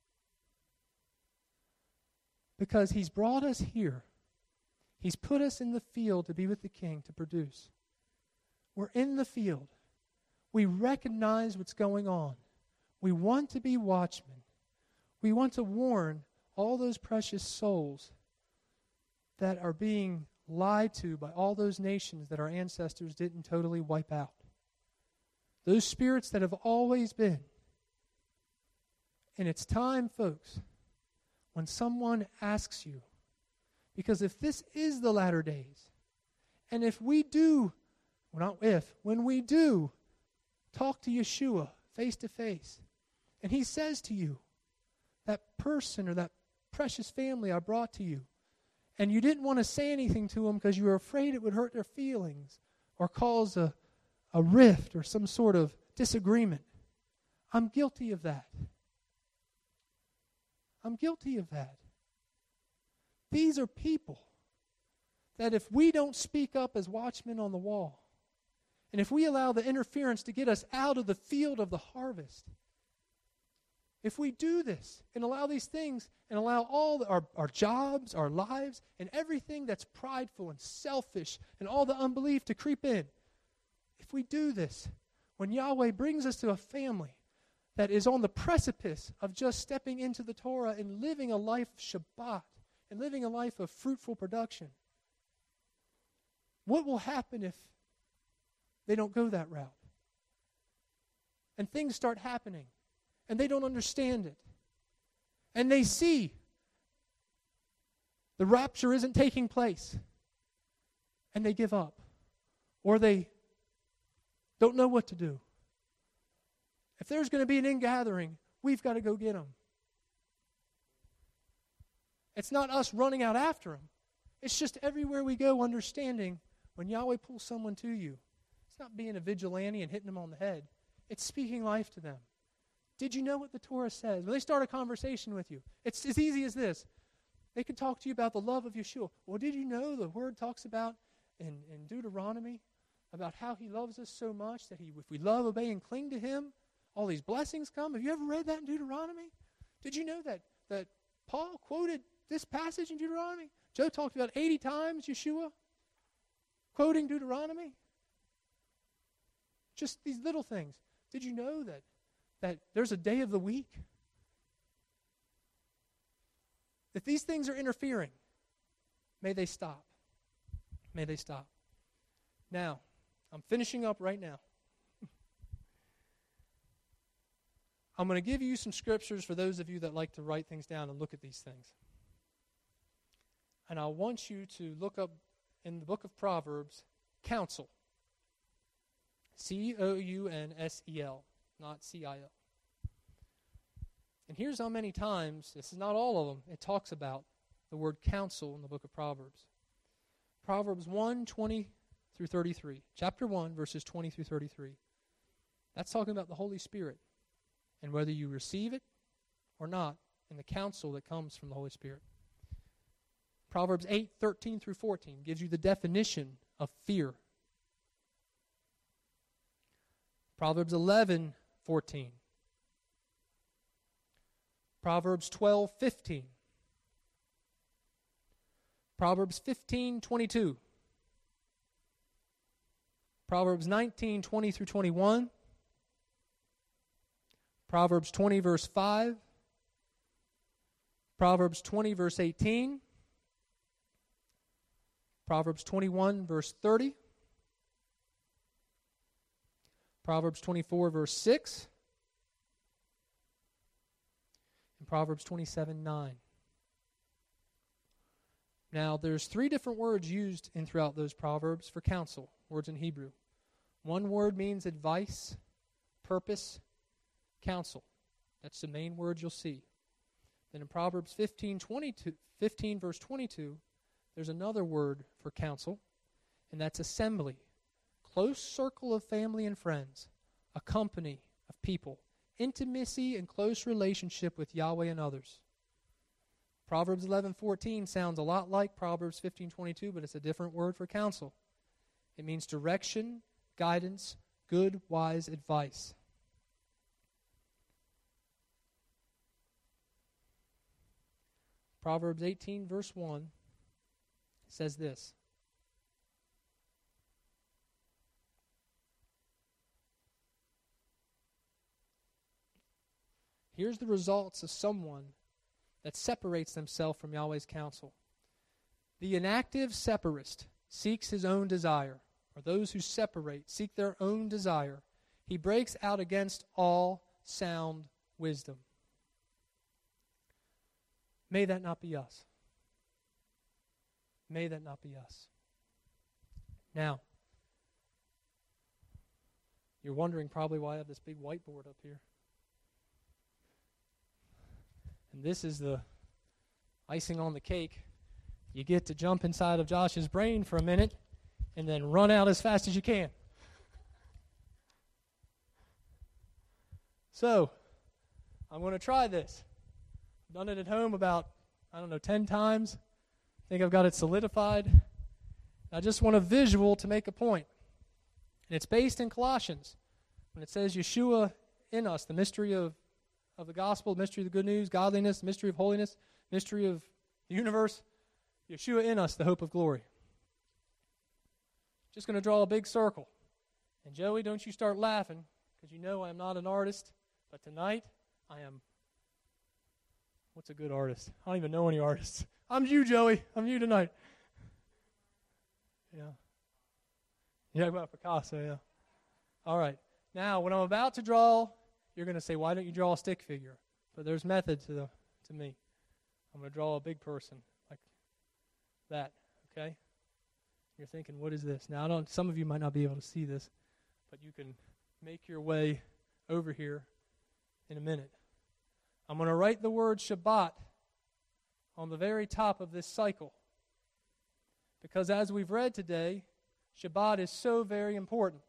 because he's brought us here. He's put us in the field to be with the King, to produce. We're in the field. We recognize what's going on. We want to be watchmen. We want to warn all those precious souls that are being lied to by all those nations that our ancestors didn't totally wipe out. Those spirits that have always been. And it's time, folks, when someone asks you, because if this is the latter days, and if we do, well, not if, when we do talk to Yeshua face to face, and he says to you, that person or that precious family I brought to you, and you didn't want to say anything to them because you were afraid it would hurt their feelings or cause a rift or some sort of disagreement. I'm guilty of that. I'm guilty of that. These are people that if we don't speak up as watchmen on the wall, and if we allow the interference to get us out of the field of the harvest, if we do this and allow these things and allow all our jobs, our lives, and everything that's prideful and selfish and all the unbelief to creep in, if we do this, when Yahweh brings us to a family that is on the precipice of just stepping into the Torah and living a life of Shabbat and living a life of fruitful production, what will happen if they don't go that route? And things start happening, and they don't understand it. And they see the rapture isn't taking place, and they give up. Or they don't know what to do. If there's going to be an ingathering, we've got to go get them. It's not us running out after them. It's just everywhere we go understanding when Yahweh pulls someone to you. It's not being a vigilante and hitting them on the head. It's speaking life to them. Did you know what the Torah says? When they start a conversation with you, it's as easy as this. They can talk to you about the love of Yeshua. Well, did you know the Word talks about in Deuteronomy about how He loves us so much that if we love, obey, and cling to Him, all these blessings come? Have you ever read that in Deuteronomy? Did you know that Paul quoted this passage in Deuteronomy? Joe talked about 80 times Yeshua quoting Deuteronomy. Just these little things. Did you know that there's a day of the week? If these things are interfering, may they stop. May they stop. Now, I'm finishing up right now. I'm going to give you some scriptures for those of you that like to write things down and look at these things. And I want you to look up in the book of Proverbs, counsel. Counsel, not CIL. And here's how many times, this is not all of them, it talks about the word counsel in the book of Proverbs. Proverbs 1, 20 through 33. Chapter 1, verses 20 through 33. That's talking about the Holy Spirit and whether you receive it or not and the counsel that comes from the Holy Spirit. Proverbs 8, 13 through 14 gives you the definition of fear. Proverbs 11, 14. Proverbs 12, 15. Proverbs 15, 22. Proverbs 19, 20 through 21. Proverbs 20, verse 5. Proverbs 20, verse 18. Proverbs 21, verse 30. Proverbs 24, verse 6. And Proverbs 27, 9. Now, there's 3 different words used in throughout those Proverbs for counsel, words in Hebrew. One word means advice, purpose, counsel. That's the main word you'll see. Then in Proverbs 15, verse 22, there's another word for counsel, and that's assembly. Close circle of family and friends, a company of people, intimacy and close relationship with Yahweh and others. Proverbs 11:14 sounds a lot like Proverbs 15:22, but it's a different word for counsel. It means direction, guidance, good, wise advice. Proverbs 18, verse 1 says this. Here's the results of someone that separates themselves from Yahweh's counsel. The inactive separatist seeks his own desire, or those who separate seek their own desire. He breaks out against all sound wisdom. May that not be us. May that not be us. Now, you're wondering probably why I have this big whiteboard up here. And this is the icing on the cake. You get to jump inside of Josh's brain for a minute and then run out as fast as you can. So, I'm going to try this. I've done it at home about, 10 times. I think I've got it solidified. I just want a visual to make a point. And it's based in Colossians. When it says Yeshua in us, the mystery of the gospel, the mystery of the good news, godliness, the mystery of holiness, mystery of the universe, Yeshua in us, the hope of glory. Just going to draw a big circle. And Joey, don't you start laughing, because you know I am not an artist, but tonight I am, what's a good artist? I don't even know any artists. I'm you, Joey. I'm you tonight. Yeah. Yeah, about Picasso, yeah. All right. Now, when I'm about to draw, you're going to say, why don't you draw a stick figure? But there's method to me. I'm going to draw a big person like that, okay? You're thinking, what is this? Now, some of you might not be able to see this, but you can make your way over here in a minute. I'm going to write the word Shabbat on the very top of this cycle, because as we've read today, Shabbat is so very important.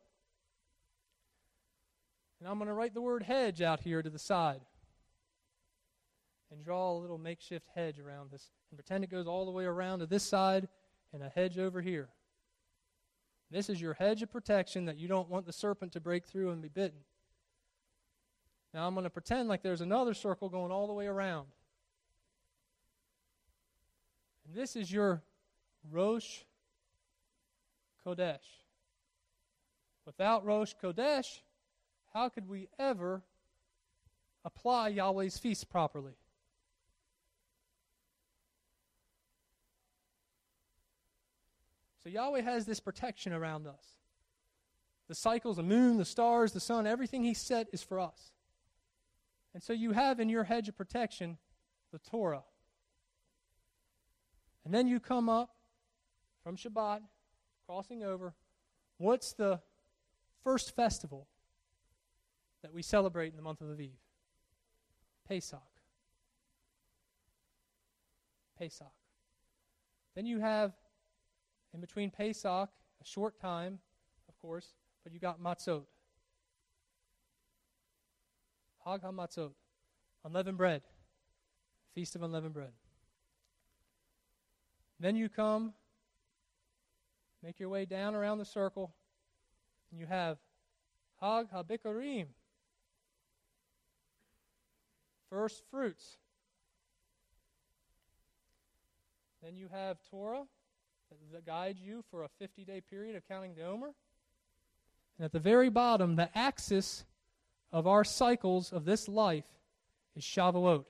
And I'm going to write the word hedge out here to the side and draw a little makeshift hedge around this and pretend it goes all the way around to this side and a hedge over here. This is your hedge of protection that you don't want the serpent to break through and be bitten. Now I'm going to pretend like there's another circle going all the way around. And this is your Rosh Kodesh. Without Rosh Kodesh, how could we ever apply Yahweh's feast properly? So Yahweh has this protection around us. The cycles, the moon, the stars, the sun, everything he set is for us. And so you have in your hedge of protection the Torah. And then you come up from Shabbat, crossing over. What's the first festival that we celebrate in the month of Aviv? Pesach. Pesach. Then you have, in between Pesach, a short time, of course, but you got Matzot. Hag HaMatzot. Unleavened bread. Feast of unleavened bread. Then you come, make your way down around the circle, and you have Hag HaBikurim. First fruits. Then you have Torah that guides you for a 50-day period of counting the Omer. And at the very bottom, the axis of our cycles of this life is Shavuot.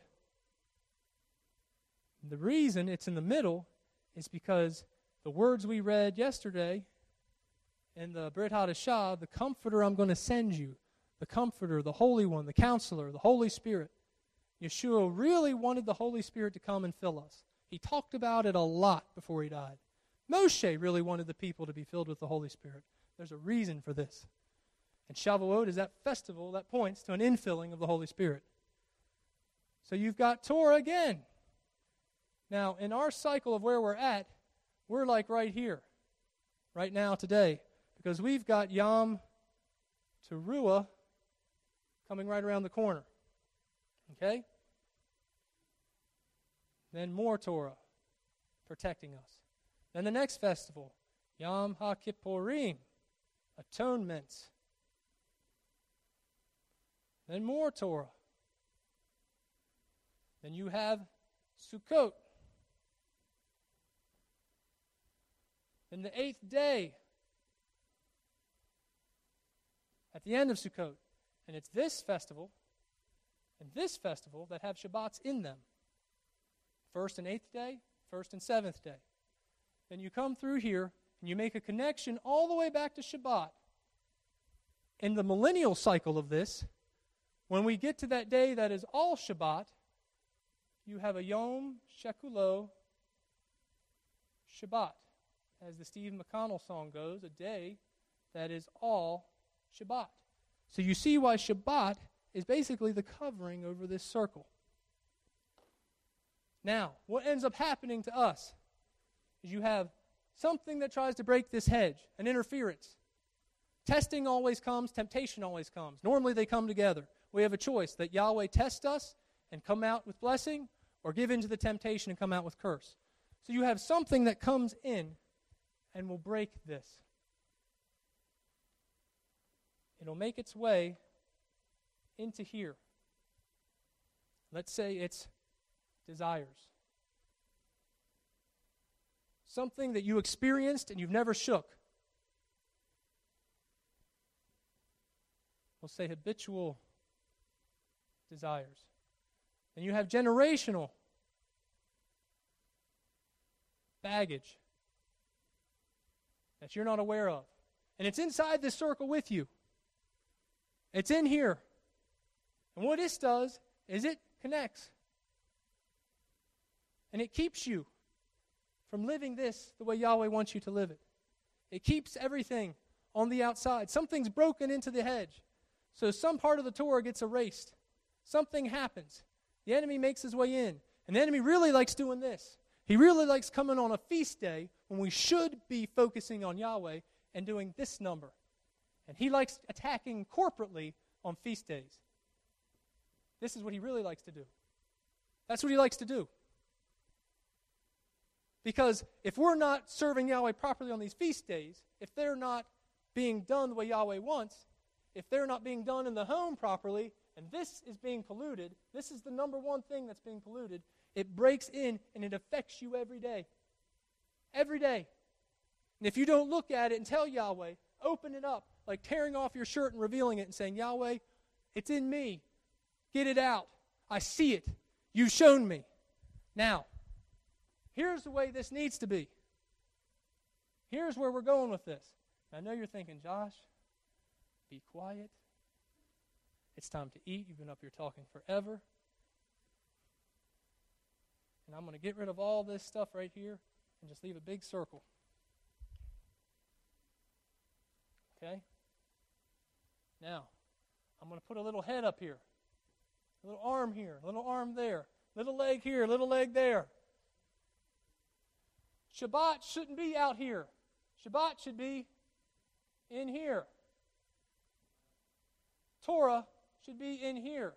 The reason it's in the middle is because the words we read yesterday in the Brit Hadashah, the Comforter I'm going to send you, the Comforter, the Holy One, the Counselor, the Holy Spirit. Yeshua really wanted the Holy Spirit to come and fill us. He talked about it a lot before he died. Moshe really wanted the people to be filled with the Holy Spirit. There's a reason for this. And Shavuot is that festival that points to an infilling of the Holy Spirit. So you've got Torah again. Now, in our cycle of where we're at, we're like right here, right now, today, because we've got Yom Teruah coming right around the corner. Okay? Then more Torah protecting us. Then the next festival, Yom HaKippurim, atonement. Then more Torah. Then you have Sukkot. Then the 8th day, at the end of Sukkot. And it's this festival and this festival that have Shabbats in them. 1st and 8th day, 1st and 7th day. Then you come through here and you make a connection all the way back to Shabbat. In the millennial cycle of this, when we get to that day that is all Shabbat, you have a Yom Shekulo Shabbat. As the Steve McConnell song goes, a day that is all Shabbat. So you see why Shabbat is basically the covering over this circle. Now, what ends up happening to us is you have something that tries to break this hedge, an interference. Testing always comes, temptation always comes. Normally they come together. We have a choice that Yahweh test us and come out with blessing, or give in to the temptation and come out with curse. So you have something that comes in and will break this. It'll make its way into here. Let's say it's desires. Something that you experienced and you've never shook. We'll say habitual desires. And you have generational baggage that you're not aware of. And it's inside this circle with you. It's in here. And what this does is it connects. And it keeps you from living this the way Yahweh wants you to live it. It keeps everything on the outside. Something's broken into the hedge. So some part of the Torah gets erased. Something happens. The enemy makes his way in. And the enemy really likes doing this. He really likes coming on a feast day when we should be focusing on Yahweh and doing this number. And he likes attacking corporately on feast days. This is what he really likes to do. That's what he likes to do. Because if we're not serving Yahweh properly on these feast days, if they're not being done the way Yahweh wants, if they're not being done in the home properly, and this is being polluted, this is the number one thing that's being polluted, it breaks in and it affects you every day. Every day. And if you don't look at it and tell Yahweh, open it up, like tearing off your shirt and revealing it and saying, Yahweh, it's in me. Get it out. I see it. You've shown me. Now, here's the way this needs to be. Here's where we're going with this. I know you're thinking, Josh, be quiet. It's time to eat. You've been up here talking forever. And I'm going to get rid of all this stuff right here and just leave a big circle. Okay? Now, I'm going to put a little head up here, a little arm here, a little arm there, little leg here, little leg there. Shabbat shouldn't be out here. Shabbat should be in here. Torah should be in here.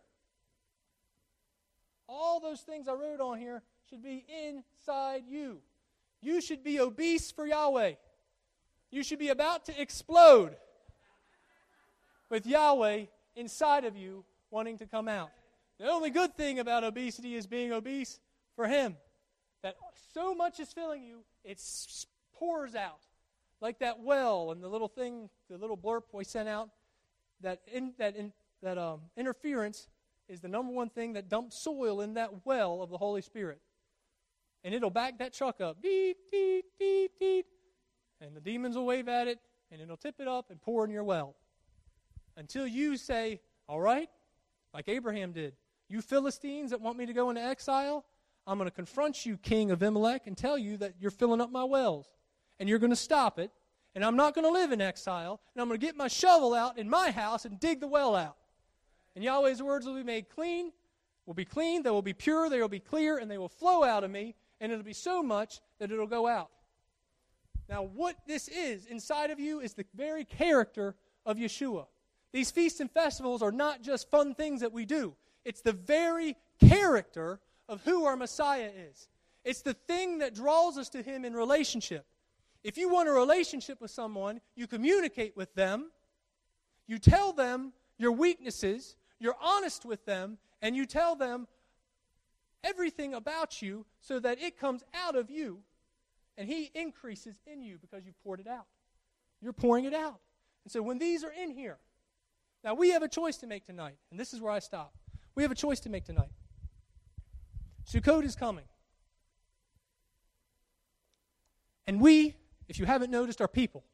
All those things I wrote on here should be inside you. You should be obese for Yahweh. You should be about to explode with Yahweh inside of you wanting to come out. The only good thing about obesity is being obese for Him. That so much is filling you, it pours out. Like that well and the little thing, the little blurb we sent out, that interference is the number one thing that dumps soil in that well of the Holy Spirit. And it'll back that truck up. Deet, deet, deet, deet. And the demons will wave at it, and it'll tip it up and pour in your well. Until you say, all right, like Abraham did, you Philistines that want me to go into exile, I'm going to confront you, king of Amalek, and tell you that you're filling up my wells. And you're going to stop it. And I'm not going to live in exile. And I'm going to get my shovel out in my house and dig the well out. And Yahweh's words will be made clean, they will be pure, they will be clear, and they will flow out of me. And it'll be so much that it'll go out. Now, what this is inside of you is the very character of Yeshua. These feasts and festivals are not just fun things that we do. It's the very character of who our Messiah is. It's the thing that draws us to Him in relationship. If you want a relationship with someone, you communicate with them, you tell them your weaknesses, you're honest with them, and you tell them everything about you so that it comes out of you, and He increases in you because you poured it out. You're pouring it out. And so when these are in here, now we have a choice to make tonight, and this is where I stop. We have a choice to make tonight. Sukkot is coming. And we, if you haven't noticed, are people.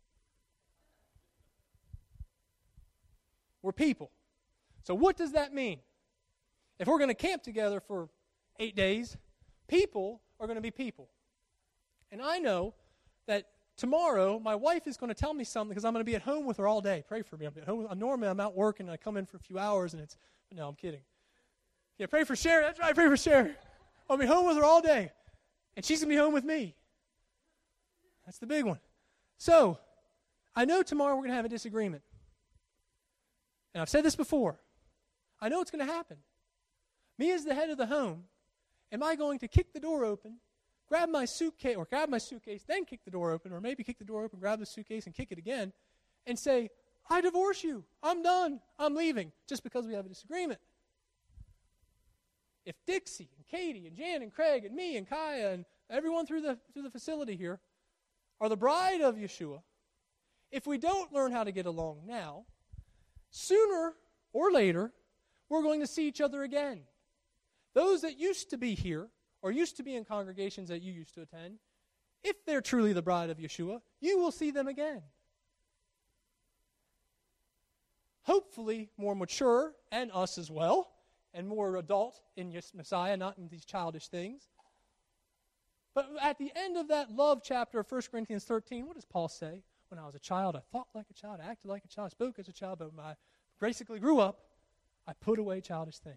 We're people. So what does that mean? If we're going to camp together for 8 days, people are going to be people. And I know that tomorrow my wife is going to tell me something because I'm going to be at home with her all day. Pray for me. Normally I'm out working and I come in for a few hours and no, I'm kidding. Yeah, pray for Sharon. That's right, pray for Sharon. I'll be home with her all day. And she's going to be home with me. That's the big one. So, I know tomorrow we're going to have a disagreement. And I've said this before. I know it's going to happen. Me as the head of the home, am I going to kick the door open, grab my suitcase, then kick the door open, or maybe kick the door open, grab the suitcase, and kick it again, and say, I divorce you. I'm done. I'm leaving, just because we have a disagreement. If Dixie and Katie and Jan and Craig and me and Kaya and everyone through the facility here are the bride of Yeshua, if we don't learn how to get along now, sooner or later, we're going to see each other again. Those that used to be here or used to be in congregations that you used to attend, if they're truly the bride of Yeshua, you will see them again. Hopefully more mature, and us as well, and more adult in Messiah, not in these childish things. But at the end of that love chapter of 1 Corinthians 13, what does Paul say? When I was a child, I thought like a child, I acted like a child, I spoke as a child, but when I basically grew up, I put away childish things.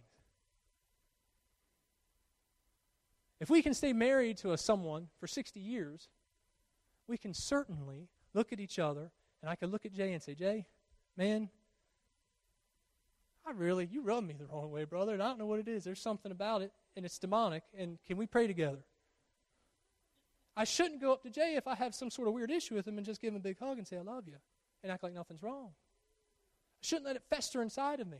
If we can stay married to someone for 60 years, we can certainly look at each other, and I can look at Jay and say, Jay, man, you rub me the wrong way, brother, and I don't know what it is. There's something about it, and it's demonic, and can we pray together? I shouldn't go up to Jay if I have some sort of weird issue with him and just give him a big hug and say, I love you, and act like nothing's wrong. I shouldn't let it fester inside of me.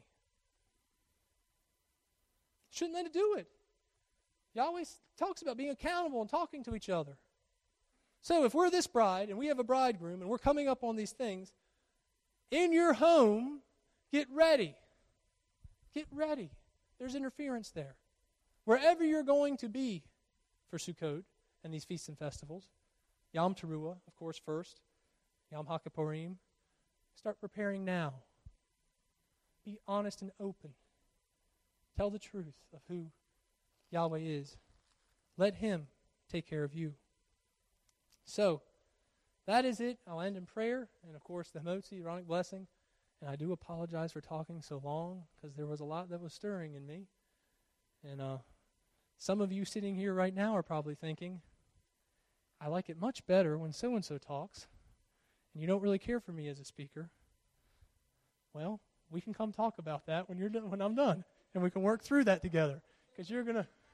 Shouldn't let it do it. Yahweh talks about being accountable and talking to each other. So if we're this bride, and we have a bridegroom, and we're coming up on these things, in your home, get ready. Get ready. There's interference there. Wherever you're going to be for Sukkot and these feasts and festivals, Yom Teruah, of course, first, Yom HaKippurim, Start preparing now. Be honest and open. Tell the truth of who Yahweh is. Let Him take care of you. So, that is it. I'll end in prayer, and of course the Hamotzi, Aaronic blessing. And I do apologize for talking so long, because there was a lot that was stirring in me. And some of you sitting here right now are probably thinking, I like it much better when so-and-so talks, and you don't really care for me as a speaker. Well, we can come talk about that when I'm done, and we can work through that together, because you're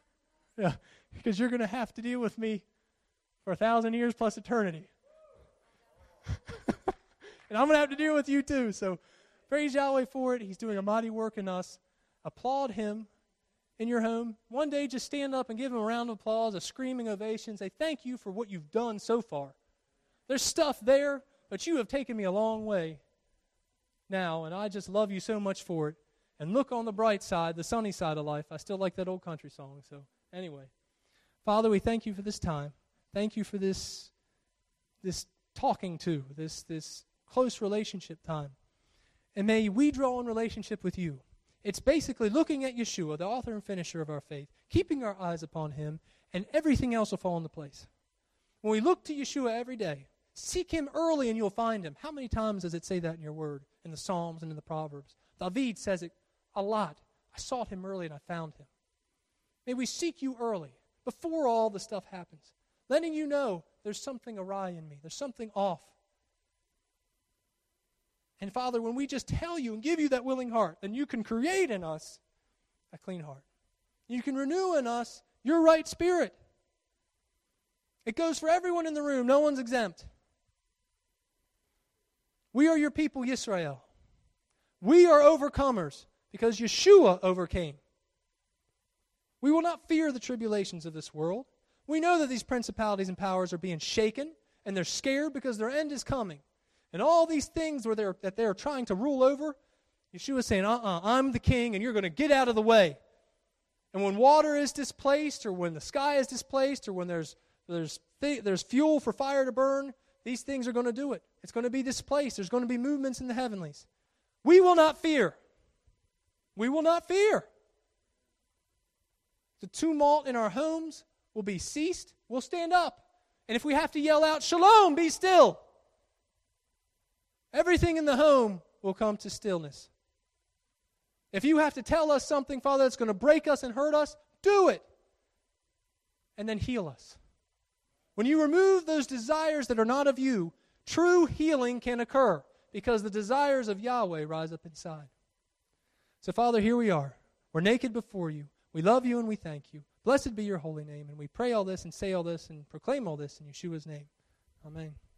gonna have to deal with me for 1,000 years plus eternity. And I'm going to have to deal with you too. So praise Yahweh for it. He's doing a mighty work in us. Applaud Him in your home. One day just stand up and give Him a round of applause, a screaming ovation. Say, thank you for what you've done so far. There's stuff there, but you have taken me a long way now, and I just love you so much for it. And look on the bright side, the sunny side of life. I still like that old country song. So anyway, Father, we thank you for this time. Thank you for this talking to, this close relationship time. And may we draw in relationship with you. It's basically looking at Yeshua, the author and finisher of our faith, keeping our eyes upon Him, and everything else will fall into place. When we look to Yeshua every day, seek Him early and you'll find Him. How many times does it say that in your word, in the Psalms and in the Proverbs? David says it a lot. I sought Him early and I found Him. May we seek you early, before all the stuff happens, letting you know there's something awry in me, there's something off. And Father, when we just tell you and give you that willing heart, then you can create in us a clean heart. You can renew in us your right spirit. It goes for everyone in the room. No one's exempt. We are your people, Yisrael. We are overcomers because Yeshua overcame. We will not fear the tribulations of this world. We know that these principalities and powers are being shaken, and they're scared because their end is coming. And all these things that they're trying to rule over, Yeshua's saying, I'm the king, and you're going to get out of the way. And when water is displaced, or when the sky is displaced, or when there's fuel for fire to burn, these things are going to do it. It's going to be displaced. There's going to be movements in the heavenlies. We will not fear. We will not fear. The tumult in our homes will be ceased. We'll stand up. And if we have to yell out, Shalom, be still, everything in the home will come to stillness. If you have to tell us something, Father, that's going to break us and hurt us, do it. And then heal us. When you remove those desires that are not of you, true healing can occur because the desires of Yahweh rise up inside. So, Father, here we are. We're naked before you. We love you and we thank you. Blessed be your holy name. And we pray all this and say all this and proclaim all this in Yeshua's name. Amen.